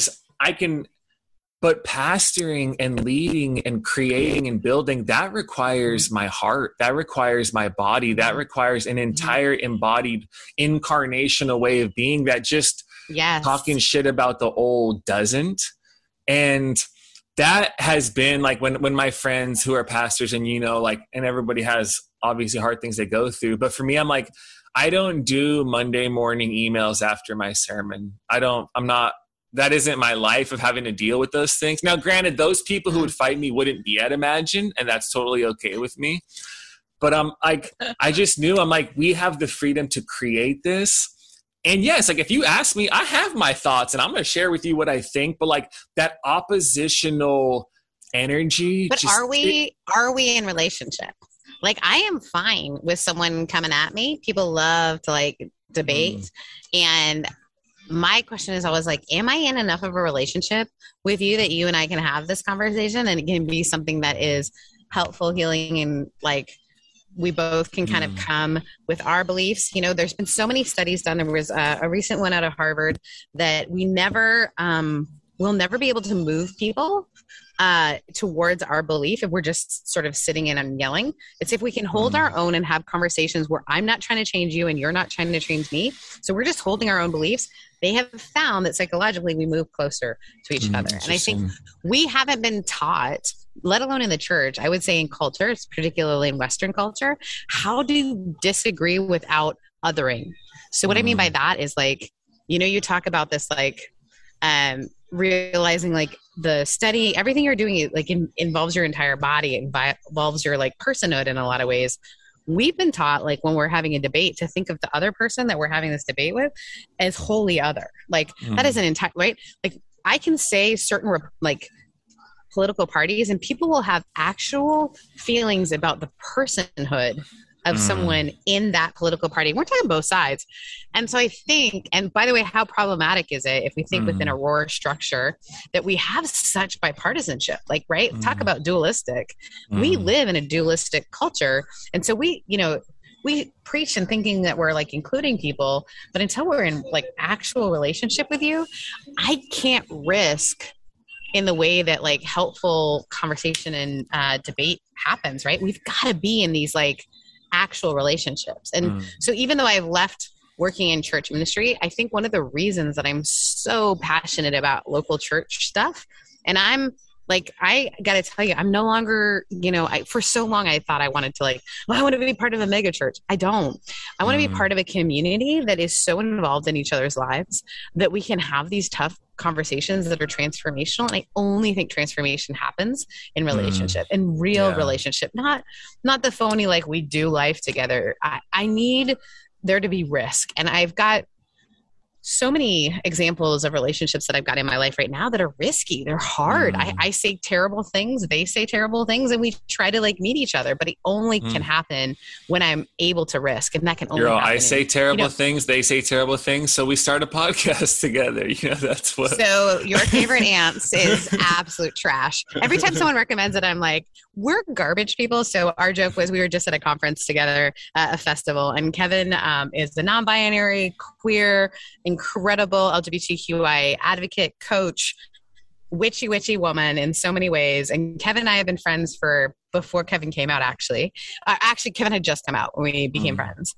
but pastoring and leading and creating and building, that requires my heart. That requires my body. That requires an entire embodied incarnational way of being that just talking shit about the old doesn't. And that has been like when my friends who are pastors and, and everybody has obviously hard things they go through. But for me, I'm like, I don't do Monday morning emails after my sermon. That isn't my life of having to deal with those things. Now, granted, those people who would fight me wouldn't be at Imagine, and that's totally okay with me. But I just knew, I'm like, we have the freedom to create this. And yes, like if you ask me, I have my thoughts and I'm going to share with you what I think, but like that oppositional energy. But are we in relationship? Like, I am fine with someone coming at me. People love to like debate. And my question is always like, am I in enough of a relationship with you that you and I can have this conversation and it can be something that is helpful, healing, and like we both can kind of come with our beliefs. There's been so many studies done. There was a recent one out of Harvard that we'll never be able to move people towards our belief if we're just sort of sitting in and yelling. It's if we can hold our own and have conversations where I'm not trying to change you and you're not trying to change me. So we're just holding our own beliefs. They have found that psychologically we move closer to each other. And I think we haven't been taught, let alone in the church, I would say in culture, particularly in Western culture, how to disagree without othering. So what I mean by that is like, you talk about this like realizing like the study, everything you're doing like involves your entire body, involves your like personhood in a lot of ways. We've been taught like when we're having a debate to think of the other person that we're having this debate with as wholly other. Like that is an entire, right? Like I can say certain like political parties and people will have actual feelings about the personhood of someone in that political party. We're talking both sides. And so I think, and by the way, how problematic is it if we think within a Rohr structure that we have such bipartisanship, like, right? Talk about dualistic. We live in a dualistic culture. And so we, we preach and thinking that we're like including people, but until we're in like actual relationship with you, I can't risk in the way that like helpful conversation and debate happens, right? We've got to be in these like actual relationships. And so even though I've left working in church ministry, I think one of the reasons that I'm so passionate about local church stuff, and I'm like, I got to tell you, I'm no longer, for so long I thought I wanted to like, well, I want to be part of a mega church. I don't. I want to be part of a community that is so involved in each other's lives that we can have these tough conversations that are transformational. And I only think transformation happens in relationship, in real relationship, not the phony, like we do life together. I need there to be risk. And I've got so many examples of relationships that I've got in my life right now that are risky. They're hard. I say terrible things. They say terrible things, and we try to like meet each other, but it only can happen when I'm able to risk. And that can only happen. I say terrible things. They say terrible things. So we start a podcast together. That's what. So your favorite ants is absolute trash. Every time someone recommends it, I'm like, we're garbage people. So our joke was we were just at a conference together, a festival, and Kevin is the non-binary, queer, incredible LGBTQI advocate, coach, witchy woman in so many ways. And Kevin and I have been friends for before Kevin came out, actually. Kevin had just come out when we became friends.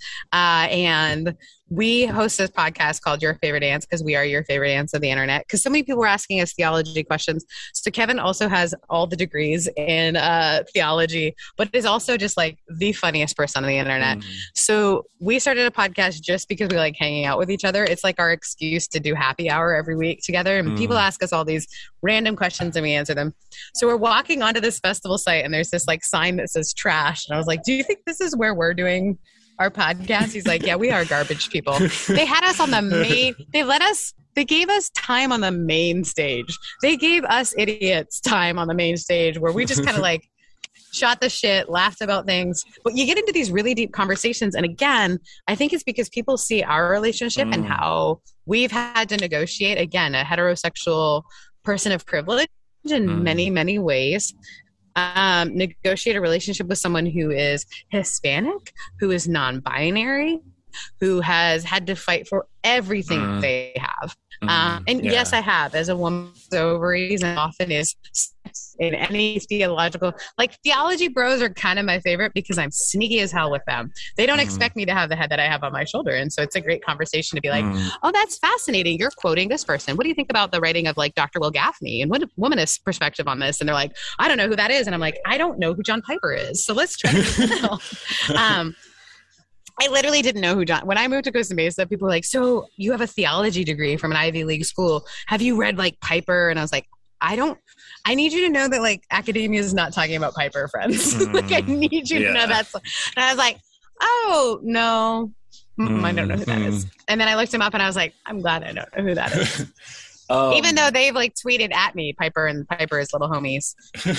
And we host this podcast called Your Favorite Ants because we are your favorite ants of the internet. Because so many people were asking us theology questions. So Kevin also has all the degrees in theology, but is also just like the funniest person on the internet. So we started a podcast just because we like hanging out with each other. It's like our excuse to do happy hour every week together. And people ask us all these random questions and we answer them. So we're walking onto this festival site and there's this like sign that says trash. And I was like, do you think this is where we're doing our podcast? He's like, yeah, we are garbage people. They had us on the main, they gave us time on the main stage. They gave us idiots time on the main stage where we just kind of like shot the shit, laughed about things. But you get into these really deep conversations. And again, I think it's because people see our relationship and how we've had to negotiate, again, a heterosexual person of privilege in many, many ways. Negotiate a relationship with someone who is Hispanic, who is non-binary, who has had to fight for everything they have. Yes, I have, as a woman with ovaries, and often is in any theological, like theology bros are kind of my favorite because I'm sneaky as hell with them. They don't expect me to have the head that I have on my shoulder. And so it's a great conversation to be like, oh, that's fascinating. You're quoting this person. What do you think about the writing of like Dr. Will Gaffney and what a womanist perspective on this? And they're like, I don't know who that is. And I'm like, I don't know who John Piper is. So let's try to I literally didn't know who when I moved to Costa Mesa, people were like, so you have a theology degree from an Ivy League school. Have you read like Piper? And I was like, I need you to know that like academia is not talking about Piper, friends. Like I need you to know that's, and I was like, oh no, I don't know who that is. And then I looked him up and I was like, I'm glad I don't know who that is. Even though they've like tweeted at me, Piper and Piper's little homies.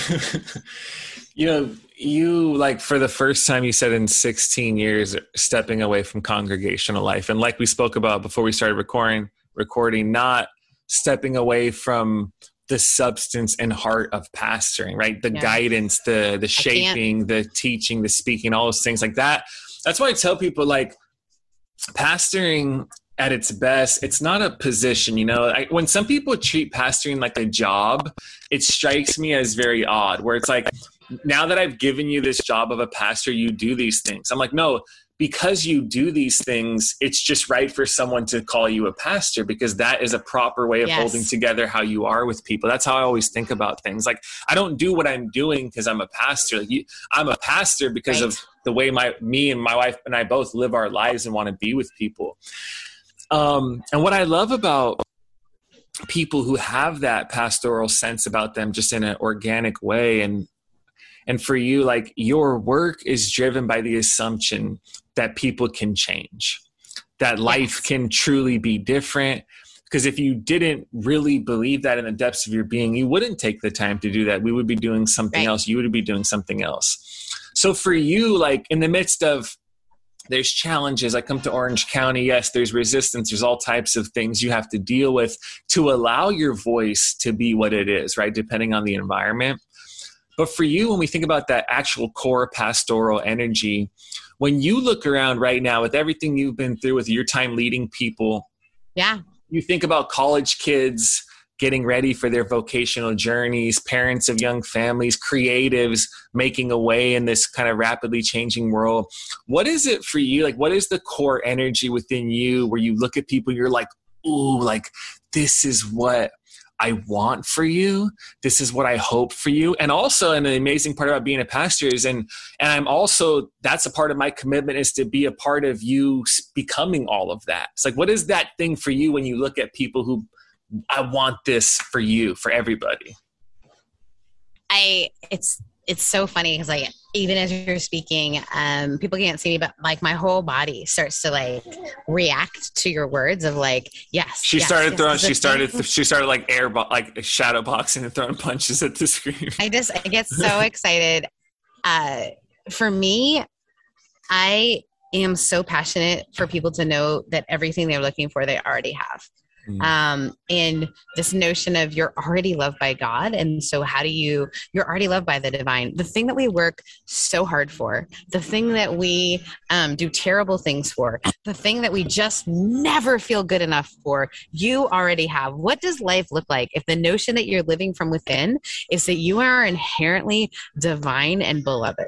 You like for the first time, you said in 16 years, stepping away from congregational life. And like we spoke about before we started recording, not stepping away from the substance and heart of pastoring, right? The guidance, the shaping, the teaching, the speaking, all those things like that. That's why I tell people like pastoring at its best, it's not a position, when some people treat pastoring like a job, it strikes me as very odd, where it's like, now that I've given you this job of a pastor, you do these things. I'm like, no, because you do these things, it's just right for someone to call you a pastor because that is a proper way of holding together how you are with people. That's how I always think about things. Like, I don't do what I'm doing because I'm a pastor. Like, I'm a pastor because of the way me and my wife and I both live our lives and want to be with people. And what I love about people who have that pastoral sense about them just in an organic way, and for you, like your work is driven by the assumption that people can change, that life can truly be different. Because if you didn't really believe that in the depths of your being, you wouldn't take the time to do that. We would be doing something else. You would be doing something else. So for you, like in the midst of, there's challenges. I come to Orange County. Yes, there's resistance. There's all types of things you have to deal with to allow your voice to be what it is, right? Depending on the environment. But for you, when we think about that actual core pastoral energy, when you look around right now with everything you've been through with your time leading people, you think about college kids getting ready for their vocational journeys, parents of young families, creatives making a way in this kind of rapidly changing world. What is it for you? Like, what is the core energy within you where you look at people, you're like, ooh, like, this is what I want for you. This is what I hope for you. And also, and the amazing part about being a pastor is, and I'm also, that's a part of my commitment, is to be a part of you becoming all of that. It's like, what is that thing for you when you look at people who, I want this for you, for everybody? It's so funny because like, even as you're speaking, people can't see me, but like my whole body starts to like react to your words of like, yes. She started like shadow boxing and throwing punches at the screen. I get so excited. For me, I am so passionate for people to know that everything they're looking for, they already have. And this notion of you're already loved by God. And so you're already loved by the divine. The thing that we work so hard for, the thing that we do terrible things for, the thing that we just never feel good enough for, you already have. What does life look like if the notion that you're living from within is that you are inherently divine and beloved?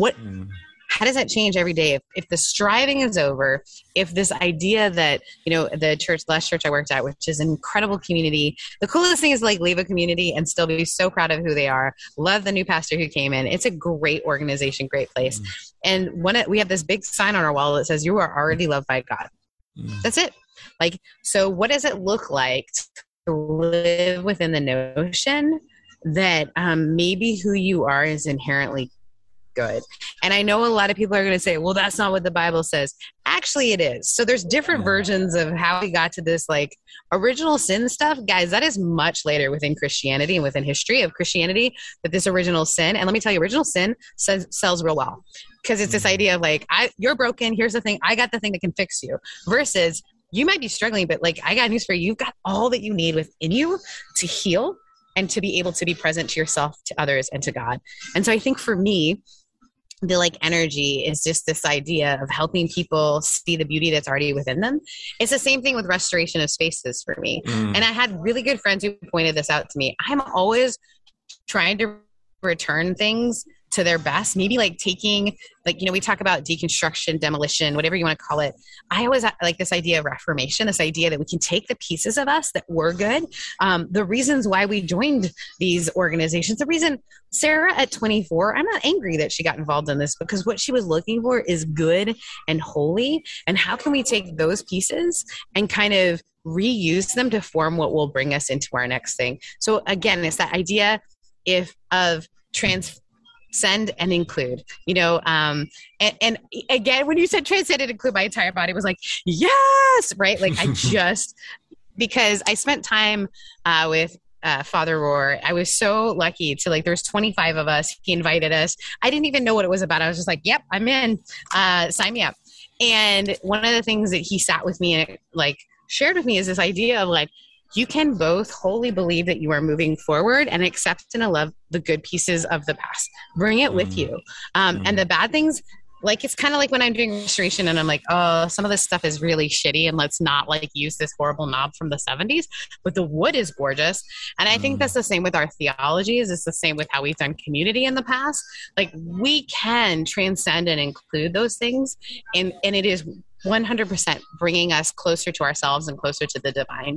How does that change every day? If the striving is over, if this idea that, the last church I worked at, which is an incredible community, the coolest thing is like leave a community and still be so proud of who they are. Love the new pastor who came in. It's a great organization, great place. And we have this big sign on our wall that says, you are already loved by God. That's it. Like, so what does it look like to live within the notion that maybe who you are is inherently good? And I know a lot of people are going to say, well, that's not what the Bible says. Actually, it is. So there's different versions of how we got to this like original sin stuff. Guys, that is much later within Christianity and within history of Christianity, that this original sin, and let me tell you, original sin sells real well, because it's this idea of like, you're broken. Here's the thing. I got the thing that can fix you, versus you might be struggling, but like, I got news for you. You've got all that you need within you to heal and to be able to be present to yourself, to others, and to God. And so I think for me, the like energy is just this idea of helping people see the beauty that's already within them. It's the same thing with restoration of spaces for me. And I had really good friends who pointed this out to me. I'm always trying to return things to their best, maybe like taking, like, we talk about deconstruction, demolition, whatever you want to call it. I always like this idea of reformation, this idea that we can take the pieces of us that were good. The reasons why we joined these organizations, the reason Sarah at 24, I'm not angry that she got involved in this, because what she was looking for is good and holy. And how can we take those pieces and kind of reuse them to form what will bring us into our next thing? So again, it's that idea of transcend and include, and again, when you said transcend and include, my entire body was like, yes, right? Like because I spent time with Father Rohr. I was so lucky to there's 25 of us. He invited us. I didn't even know what it was about. I was just like, yep, I'm in, sign me up. And one of the things that he sat with me and shared with me is this idea of you can both wholly believe that you are moving forward and accept and love the good pieces of the past. Bring it with you. And the bad things, it's kind of like when I'm doing restoration and I'm like, oh, some of this stuff is really shitty and let's not use this horrible knob from the 70s, but the wood is gorgeous. And I think that's the same with our theologies. It's the same with how we've done community in the past. We can transcend and include those things. And it is 100% bringing us closer to ourselves and closer to the divine.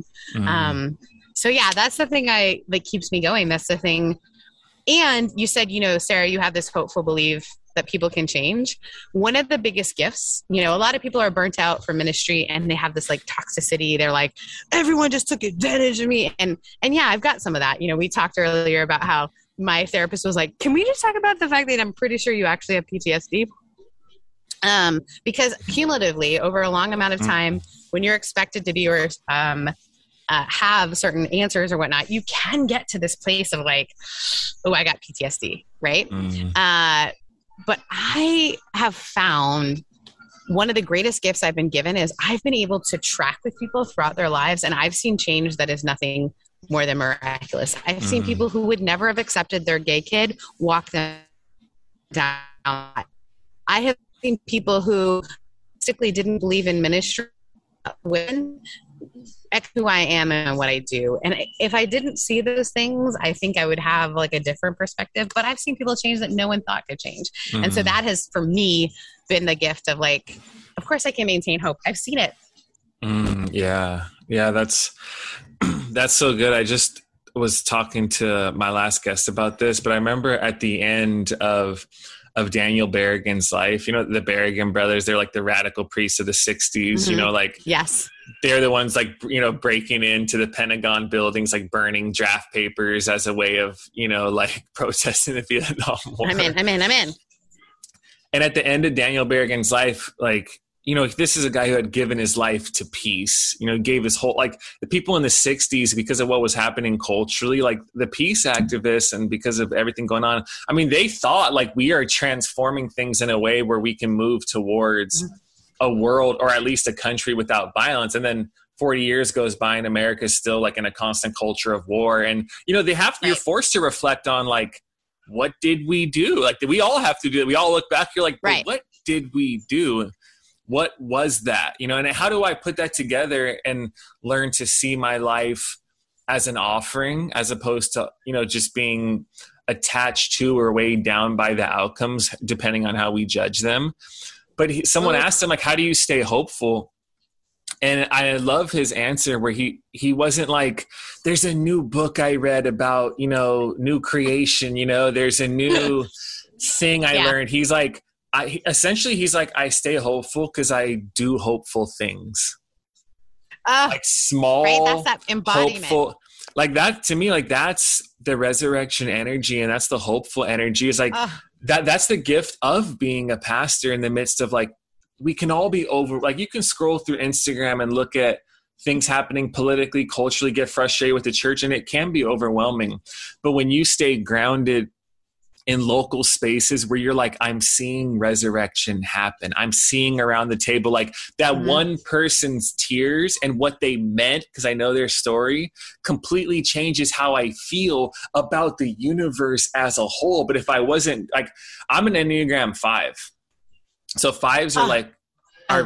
So yeah, that's the thing that keeps me going. That's the thing. And you said, Sarah, you have this hopeful belief that people can change. One of the biggest gifts, a lot of people are burnt out from ministry and they have this toxicity. They're like, everyone just took advantage of me. And yeah, I've got some of that. We talked earlier about how my therapist was like, can we just talk about the fact that I'm pretty sure you actually have PTSD? Because cumulatively over a long amount of time, when you're expected to be or have certain answers or whatnot, you can get to this place of oh, I got PTSD, right? But I have found one of the greatest gifts I've been given is I've been able to track with people throughout their lives, and I've seen change that is nothing more than miraculous. I've seen people who would never have accepted their gay kid walk them down. I have seen people who basically didn't believe in ministry when who I am and what I do. And if I didn't see those things, I think I would have like a different perspective. But I've seen people change that no one thought could change. And so that has, for me, been the gift of like, of course I can maintain hope. I've seen it. Yeah. That's so good. I just was talking to my last guest about this, but I remember at the end of Daniel Berrigan's life, the Berrigan brothers, they're like the radical priests of the 60s, like, yes, they're the ones like, breaking into the Pentagon buildings, like burning draft papers as a way of, like protesting the Vietnam War. I'm in. And at the end of Daniel Berrigan's life, like, this is a guy who had given his life to peace, gave his whole, like the people in the 60s, because of what was happening culturally, like the peace activists, and because of everything going on, I mean, they thought like we are transforming things in a way where we can move towards a world, or at least a country without violence. And then 40 years goes by and America is still like in a constant culture of war. And, you're forced to reflect on like, what did we do? Like, we all have to do it. We all look back, you're like, well, what did we do? What was that? And how do I put that together and learn to see my life as an offering, as opposed to, just being attached to or weighed down by the outcomes, depending on how we judge them. But someone asked him, like, how do you stay hopeful? And I love his answer where he wasn't like, there's a new book I read about, new creation, there's a new thing I learned. He's like, he's like, I stay hopeful because I do hopeful things. Like small, right? That's that embodiment. Hopeful, like that to me, like that's the resurrection energy, and that's the hopeful energy. Is like that's the gift of being a pastor in the midst of like, we can all be like you can scroll through Instagram and look at things happening politically, culturally, get frustrated with the church, and it can be overwhelming. But when you stay grounded in local spaces where you're like, I'm seeing resurrection happen. I'm seeing around the table, like that one person's tears and what they meant, because I know their story, completely changes how I feel about the universe as a whole. But if I wasn't like, I'm an Enneagram 5. So 5s are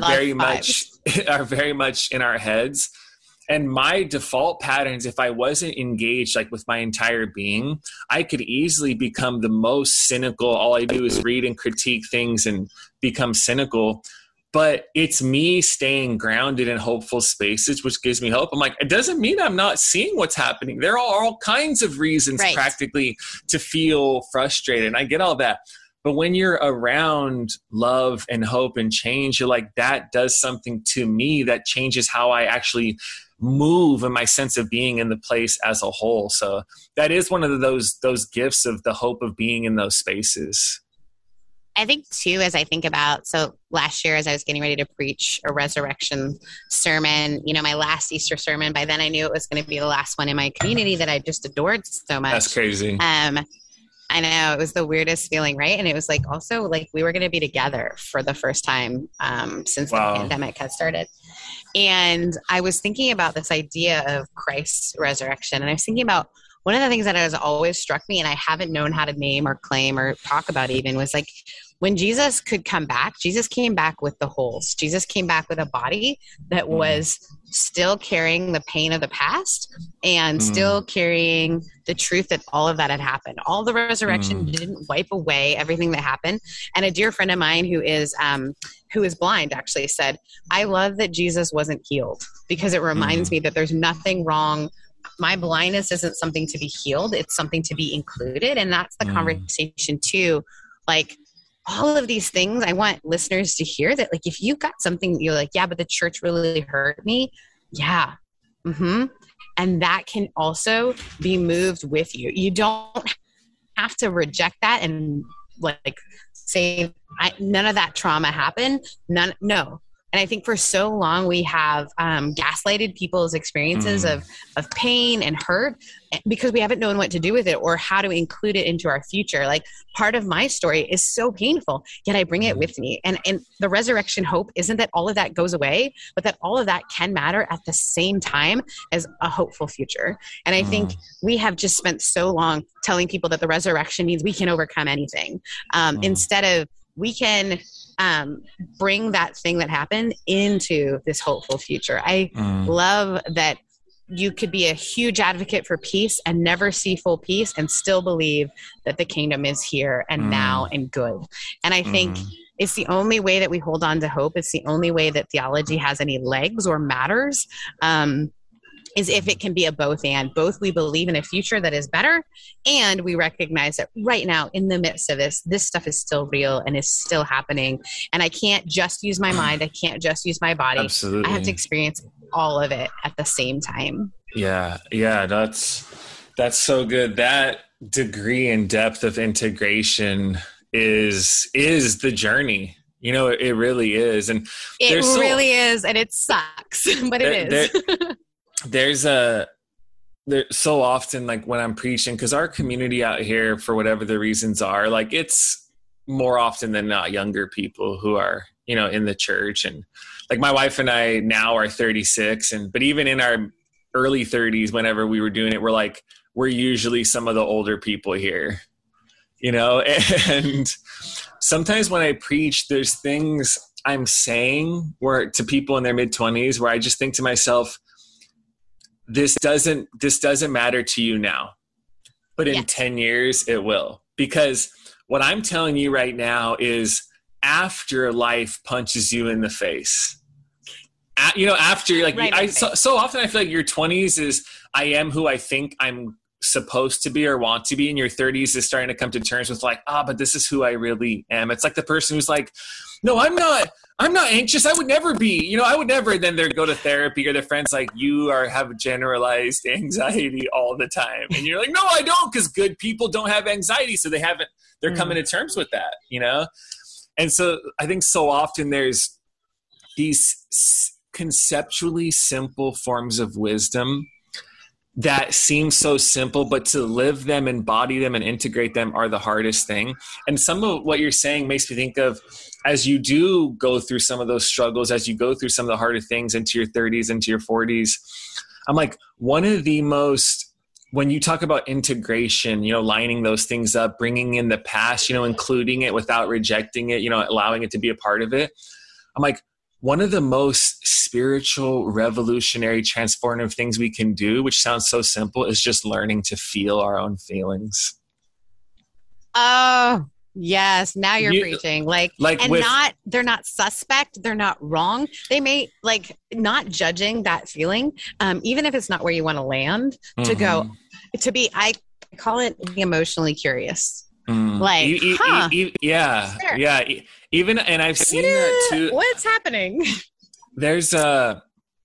very much in our heads. And my default patterns, if I wasn't engaged like with my entire being, I could easily become the most cynical. All I do is read and critique things and become cynical. But it's me staying grounded in hopeful spaces, which gives me hope. I'm like, it doesn't mean I'm not seeing what's happening. There are all kinds of reasons practically to feel frustrated. And I get all that. But when you're around love and hope and change, you're like, that does something to me that changes how I actually move and my sense of being in the place as a whole. So that is one of those gifts of the hope of being in those spaces. I think too, as I think about, so last year as I was getting ready to preach a resurrection sermon, my last Easter sermon, by then I knew it was going to be the last one in my community that I just adored so much. That's crazy. I know, it was the weirdest feeling, right? And it was like also like we were going to be together for the first time since the pandemic had started. And I was thinking about this idea of Christ's resurrection. And I was thinking about one of the things that has always struck me, and I haven't known how to name or claim or talk about even, was like when Jesus could come back, Jesus came back with the holes. Jesus came back with a body that was still carrying the pain of the past and still carrying the truth that all of that had happened. All the resurrection didn't wipe away everything that happened. And a dear friend of mine who is blind actually said, I love that Jesus wasn't healed because it reminds me that there's nothing wrong. My blindness isn't something to be healed. It's something to be included. And that's the conversation too. Like, all of these things, I want listeners to hear that, like, if you got something, you're like, yeah, but the church really hurt me. Yeah. And that can also be moved with you. You don't have to reject that and like say, none of that trauma happened. No, And I think for so long we have gaslighted people's experiences of pain and hurt because we haven't known what to do with it or how to include it into our future. Like part of my story is so painful, yet I bring it with me. And the resurrection hope isn't that all of that goes away, but that all of that can matter at the same time as a hopeful future. And I think we have just spent so long telling people that the resurrection means we can overcome anything, instead of we can bring that thing that happened into this hopeful future. I love that you could be a huge advocate for peace and never see full peace and still believe that the kingdom is here and now and good. And I think it's the only way that we hold on to hope. It's the only way that theology has any legs or matters. Is if it can be a both and. Both we believe in a future that is better, and we recognize that right now in the midst of this stuff is still real and is still happening. And I can't just use my mind. I can't just use my body. Absolutely. I have to experience all of it at the same time. Yeah, that's so good. That degree and depth of integration is the journry. You know, it really is. And it really is, and it sucks, but it is. There's so often, like when I'm preaching, because our community out here, for whatever the reasons are, like it's more often than not younger people who are, you know, in the church. And like my wife and I now are 36, but even in our early 30s, whenever we were doing it, we're usually some of the older people here, you know. And sometimes when I preach, there's things I'm saying to people in their mid-20s where I just think to myself, this doesn't matter to you now, but in 10 years it will. Because what I'm telling you right now is after life punches you in the face, after like, so often I feel like your 20s is I am who I think I'm supposed to be or want to be, and your 30s is starting to come to terms with like, but this is who I really am. It's like the person who's like, no, I'm not anxious. I would never be, I would never. Then they go to therapy, or their friends like, you have generalized anxiety all the time. And you're like, no, I don't, because good people don't have anxiety. So they're coming to terms with that, And so I think so often there's these conceptually simple forms of wisdom that seem so simple, but to live them, embody them, and integrate them are the hardest thing. And some of what you're saying makes me think of, as you do go through some of those struggles, as you go through some of the harder things into your 30s, into your 40s, I'm like, one of the most, when you talk about integration, lining those things up, bringing in the past, including it without rejecting it, allowing it to be a part of it. I'm like, one of the most spiritual, revolutionary, transformative things we can do, which sounds so simple, is just learning to feel our own feelings. Oh, yes. Now you're preaching. They're not suspect. They're not wrong. They may not judging that feeling, even if it's not where you want to land, I call it being emotionally curious. Yeah. Even, and I've seen that too. What's happening? There's I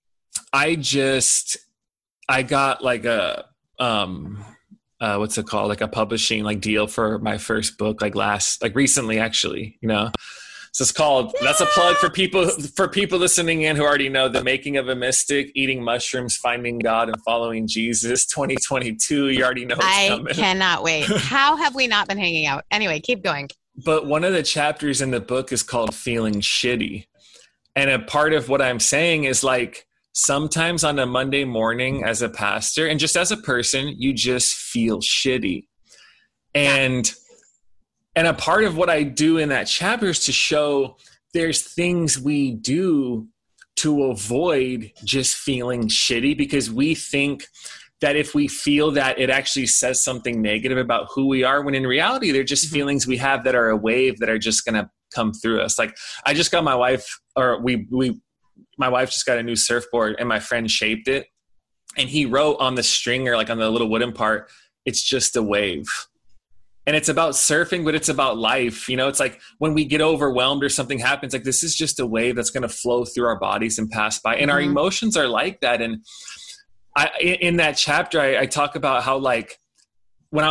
got like a, what's it called? Like a publishing deal for my first book, recently actually, So it's called, that's a plug for people listening in who already know, The Making of a Mystic, Eating Mushrooms, Finding God and Following Jesus, 2022. You already know it's coming. I cannot wait. How have we not been hanging out? Anyway, keep going. But one of the chapters in the book is called Feeling Shitty. And a part of what I'm saying is sometimes on a Monday morning as a pastor and just as a person, you just feel shitty. And a part of what I do in that chapter is to show there's things we do to avoid just feeling shitty, because we think that if we feel that, it actually says something negative about who we are, when in reality, they're just feelings we have that are a wave that are just going to come through us. I just got my wife just got a new surfboard, and my friend shaped it. And he wrote on the stringer, on the little wooden part, it's just a wave. And it's about surfing, but it's about life. It's like when we get overwhelmed or something happens, this is just a wave that's going to flow through our bodies and pass by. And our emotions are like that. And in that chapter, I talk about how when I was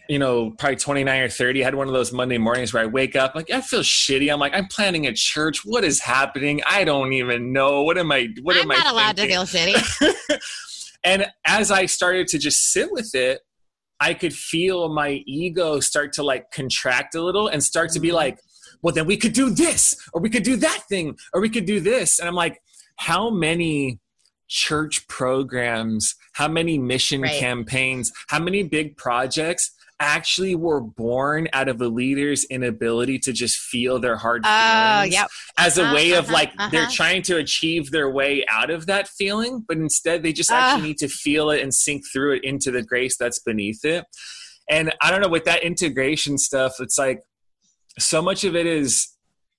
probably 29 or 30, I had one of those Monday mornings where I wake up like, I feel shitty. I'm like, I'm planning a church. What is happening? I don't even know. What am I not allowed to feel shitty. And as I started to just sit with it, I could feel my ego start to like contract a little and start to be like, well, then we could do this, or we could do that thing, or we could do this. And I'm like, how many church programs, how many mission campaigns, how many big projects actually were born out of a leader's inability to just feel their hard feelings as a way of like, they're trying to achieve their way out of that feeling, but instead they just actually need to feel it and sink through it into the grace that's beneath it. And I don't know, with that integration stuff, it's like so much of it is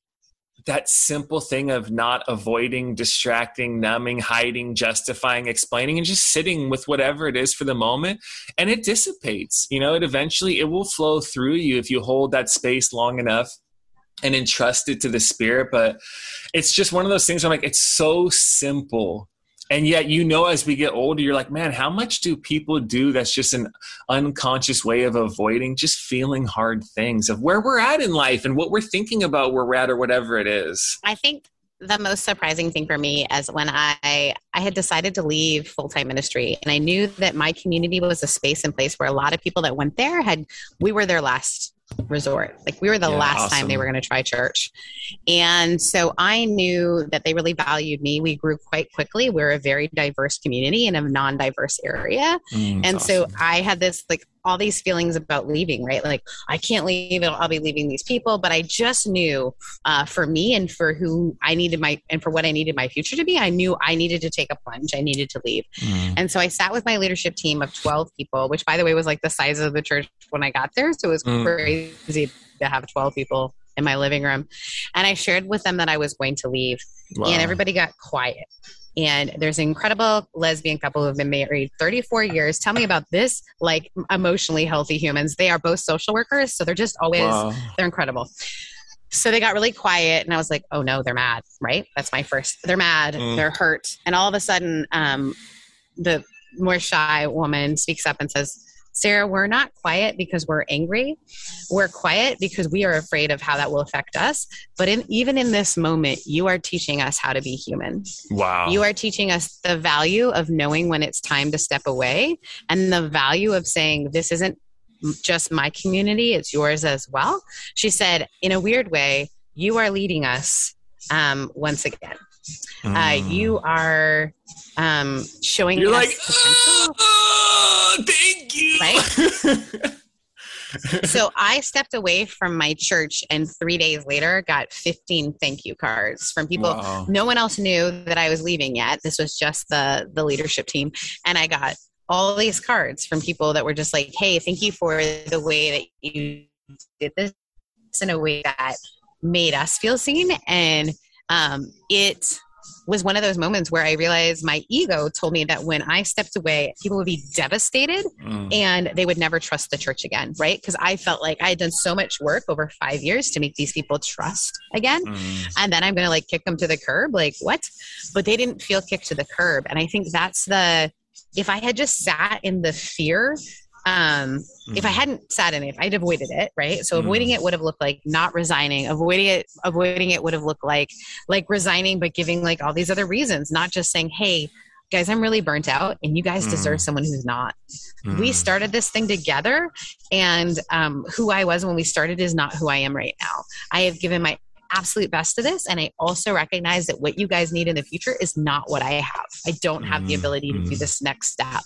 that simple thing of not avoiding, distracting, numbing, hiding, justifying, explaining, and just sitting with whatever it is for the moment. And it dissipates, it will flow through you if you hold that space long enough and entrust it to the Spirit. But it's just one of those things where I'm like, it's so simple. And yet, as we get older, you're like, man, how much do people do that's just an unconscious way of avoiding just feeling hard things of where we're at in life and what we're thinking about where we're at or whatever it is. I think the most surprising thing for me is when I had decided to leave full-time ministry, and I knew that my community was a space and place where a lot of people that went there we were their last resort. Like we were the last time they were going to try church. And so I knew that they really valued me. We grew quite quickly. We're a very diverse community in a non-diverse area. And so I had this, like all these feelings about leaving, right? Like I can't leave, I'll be leaving these people. But I just knew for me and for who I needed for what I needed my future to be, I knew I needed to take a plunge. I needed to leave. And so I sat with my leadership team of 12 people, which by the way was like the size of the church when I got there. So it was crazy to have 12 people in my living room. And I shared with them that I was going to leave. And everybody got quiet. And there's an incredible lesbian couple who have been married 34 years. Tell me about this, like emotionally healthy humans. They are both social workers. So they're just always, they're incredible. So they got really quiet and I was like, oh no, they're mad, right? That's my first, they're mad, they're hurt. And all of a sudden, the more shy woman speaks up and says, Sarah, we're not quiet because we're angry. We're quiet because we are afraid of how that will affect us. But even in this moment, you are teaching us how to be human. Wow. You are teaching us the value of knowing when it's time to step away and the value of saying, this isn't just my community, it's yours as well. She said, in a weird way, you are leading us once again. You are showing You're us like, potential. Thank you. Right? So I stepped away from my church and 3 days later got 15 thank you cards from people. Wow. No one else knew that I was leaving yet. This was just the leadership team. And I got all these cards from people that were just like, hey, thank you for the way that you did this in a way that made us feel seen. And it was one of those moments where I realized my ego told me that when I stepped away, people would be devastated and they would never trust the church again, right? Because I felt like I had done so much work over 5 years to make these people trust again. And then I'm going to like kick them to the curb. Like what? But they didn't feel kicked to the curb. And I think that's if I had just sat in the fear, if I hadn't sat in it, I'd avoided it, right? So avoiding it would have looked like not resigning. Avoiding it would have looked like resigning, but giving like all these other reasons, not just saying, hey, guys, I'm really burnt out and you guys deserve someone who's not. We started this thing together and who I was when we started is not who I am right now. I have given my absolute best to this. And I also recognize that what you guys need in the future is not what I have. I don't have the ability to do this next step.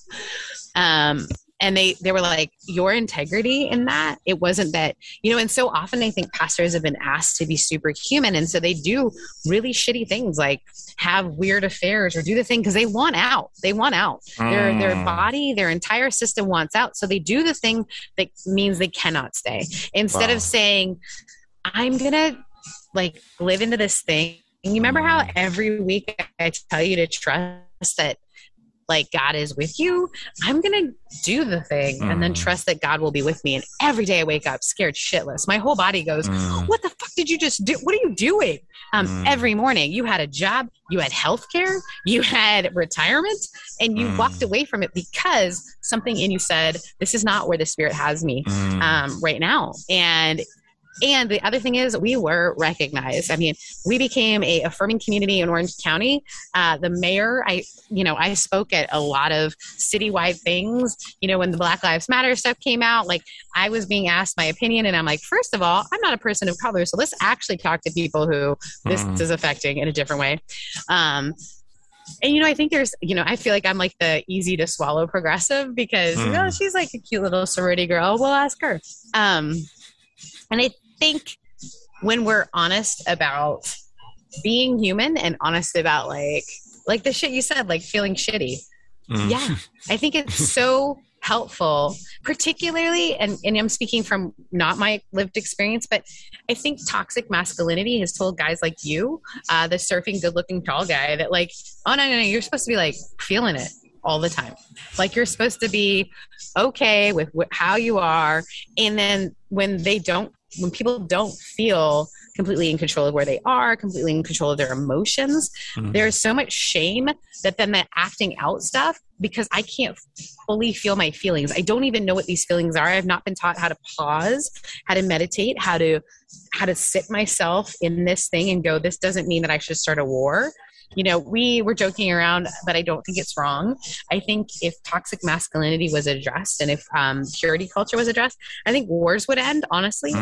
And they were like, your integrity in that, it wasn't that, and so often I think pastors have been asked to be superhuman. And so they do really shitty things like have weird affairs or do the thing because they want out. They want out. Their body, their entire system wants out. So they do the thing that means they cannot stay. Instead of saying, I'm going to like live into this thing. And you remember how every week I tell you to trust that like God is with you? I'm going to do the thing and then trust that God will be with me. And every day I wake up scared shitless. My whole body goes, what the fuck did you just do? What are you doing? every morning. You had a job, you had healthcare, you had retirement, and you walked away from it because something in you said, this is not where the Spirit has me right now. And the other thing is we were recognized. I mean, we became a affirming community in Orange County. The mayor, I spoke at a lot of citywide things, when the Black Lives Matter stuff came out, like I was being asked my opinion and I'm like, first of all, I'm not a person of color. So let's actually talk to people who this is affecting in a different way. And, I think there's, I feel like I'm like the easy to swallow progressive because, she's like a cute little sorority girl. We'll ask her. And I think when we're honest about being human and honest about like the shit you said, like feeling shitty. Yeah. I think it's so helpful, particularly, and I'm speaking from not my lived experience, but I think toxic masculinity has told guys like you, the surfing, good looking tall guy that like, oh no, you're supposed to be like feeling it all the time. Like you're supposed to be okay with how you are. And then when people don't feel completely in control of where they are, completely in control of their emotions, there's so much shame that then the acting out stuff, because I can't fully feel my feelings. I don't even know what these feelings are. I've not been taught how to pause, how to meditate, how to sit myself in this thing and go, this doesn't mean that I should start a war. We were joking around, but I don't think it's wrong. I think if toxic masculinity was addressed and if purity culture was addressed, I think wars would end, honestly.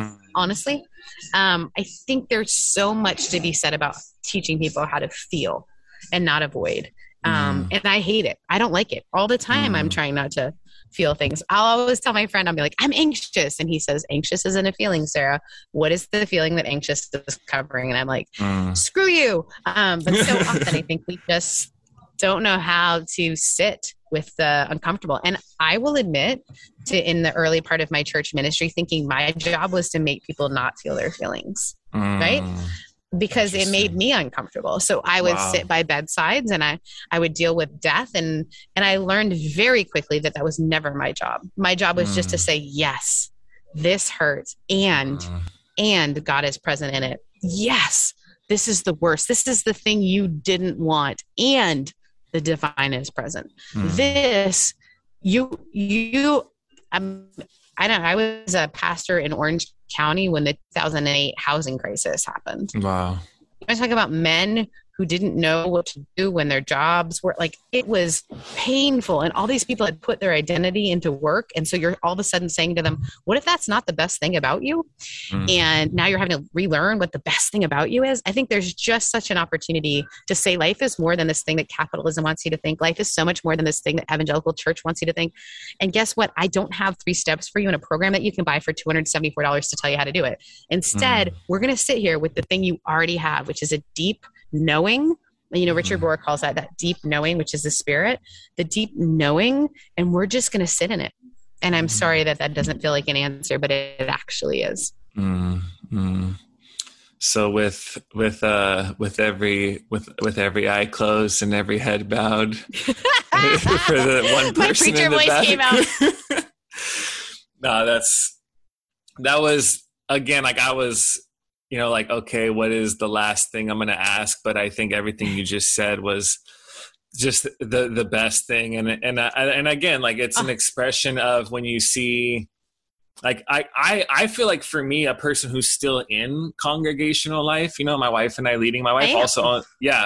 I think there's so much to be said about teaching people how to feel and not avoid. And I hate it. I don't like it. All the time I'm trying not to feel things. I'll always tell my friend, I'll be like, I'm anxious. And he says, anxious isn't a feeling, Sarah. What is the feeling that anxious is covering? And I'm like, screw you. But so often I think we just don't know how to sit with the uncomfortable. And I will admit in the early part of my church ministry, thinking my job was to make people not feel their feelings, right? Because it made me uncomfortable. So I would sit by bedsides and I would deal with death. And I learned very quickly that was never my job. My job was just to say, yes, this hurts. And God is present in it. Yes, this is the worst. This is the thing you didn't want. And the divine is present. This, I was a pastor in Orange County when the 2008 housing crisis happened. Wow. I talk about men who didn't know what to do when their jobs were like, it was painful. And all these people had put their identity into work. And so you're all of a sudden saying to them, what if that's not the best thing about you? And now you're having to relearn what the best thing about you is. I think there's just such an opportunity to say life is more than this thing that capitalism wants you to think. Life is so much more than this thing that evangelical church wants you to think. And guess what? I don't have 3 steps for you in a program that you can buy for $274 to tell you how to do it. Instead, we're going to sit here with the thing you already have, which is a deep knowing. Richard Rohr calls that deep knowing, which is the Spirit, the deep knowing, and we're just going to sit in it. And I'm sorry that doesn't feel like an answer, but it actually is. So with every eye closed and every head bowed, for the one person my preacher in the voice back. came out. No, that was again, like I was, like, okay, what is the last thing I'm going to ask? But I think everything you just said was just the best thing. And again, like it's an expression of when you see, like, I feel like for me, a person who's still in congregational life, my wife and I leading, my wife also,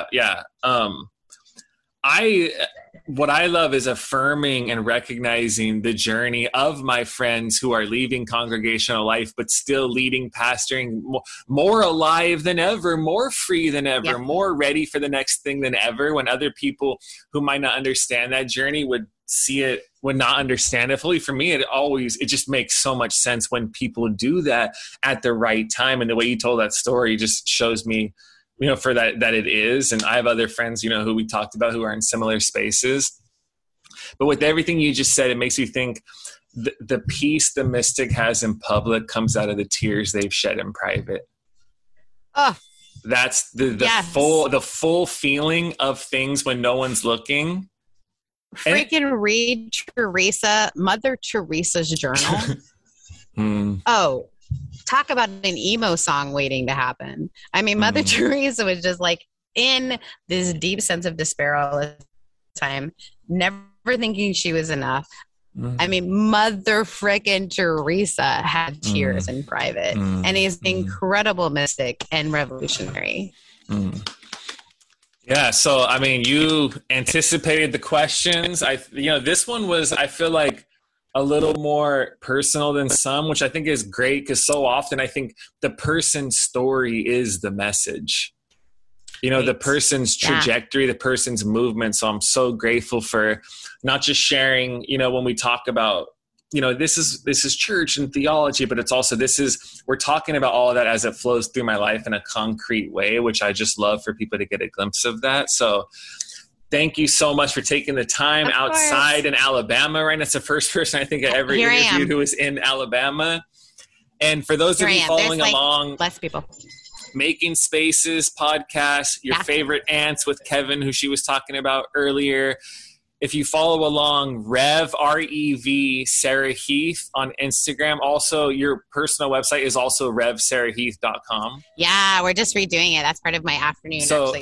what I love is affirming and recognizing the journey of my friends who are leaving congregational life, but still leading, pastoring, more alive than ever, more free than ever, more ready for the next thing than ever, when other people who might not understand that journey would see it, would not understand it fully. For me, it just makes so much sense when people do that at the right time. And the way you told that story just shows me, for that it is. And I have other friends, who we talked about who are in similar spaces. But with everything you just said, it makes me think the peace the mystic has in public comes out of the tears they've shed in private. Oh, that's the full feeling of things when no one's looking. Freaking read Mother Teresa's journal. Oh, talk about an emo song waiting to happen. I mean, Mother Teresa was just like in this deep sense of despair all the time, never thinking she was enough. I mean, Mother frickin' Teresa had tears in private, and he's an incredible mystic and revolutionary. Yeah, so I mean, you anticipated the questions. This one was, I feel like, a little more personal than some, which I think is great because so often I think the person's story is the message. The person's trajectory, the person's movement. So I'm so grateful for not just sharing, when we talk about, this is church and theology, but it's also, we're talking about all of that as it flows through my life in a concrete way, which I just love for people to get a glimpse of that. So thank you so much for taking the time outside in Alabama, right? That's the first person I think I ever interviewed who was in Alabama. And for those of you following along, less people. Making Spaces podcast, your favorite ants with Kevin, who she was talking about earlier. If you follow along, R-E-V, Sarah Heath on Instagram. Also, your personal website is also revsarahheath.com. Yeah, we're just redoing it. That's part of my afternoon. So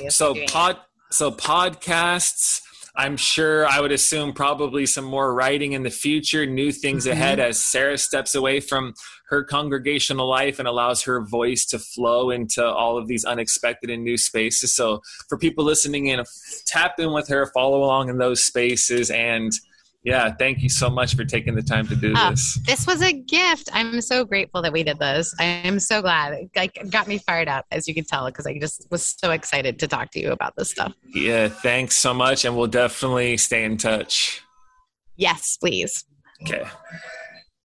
podcasts, I'm sure, I would assume probably some more writing in the future, new things ahead as Sarah steps away from her congregational life and allows her voice to flow into all of these unexpected and new spaces. So for people listening in, tap in with her, follow along in those spaces. And yeah, thank you so much for taking the time to do this. This was a gift. I'm so grateful that we did this. I am so glad. It got me fired up, as you can tell, because I just was so excited to talk to you about this stuff. Yeah, thanks so much. And we'll definitely stay in touch. Yes, please. Okay.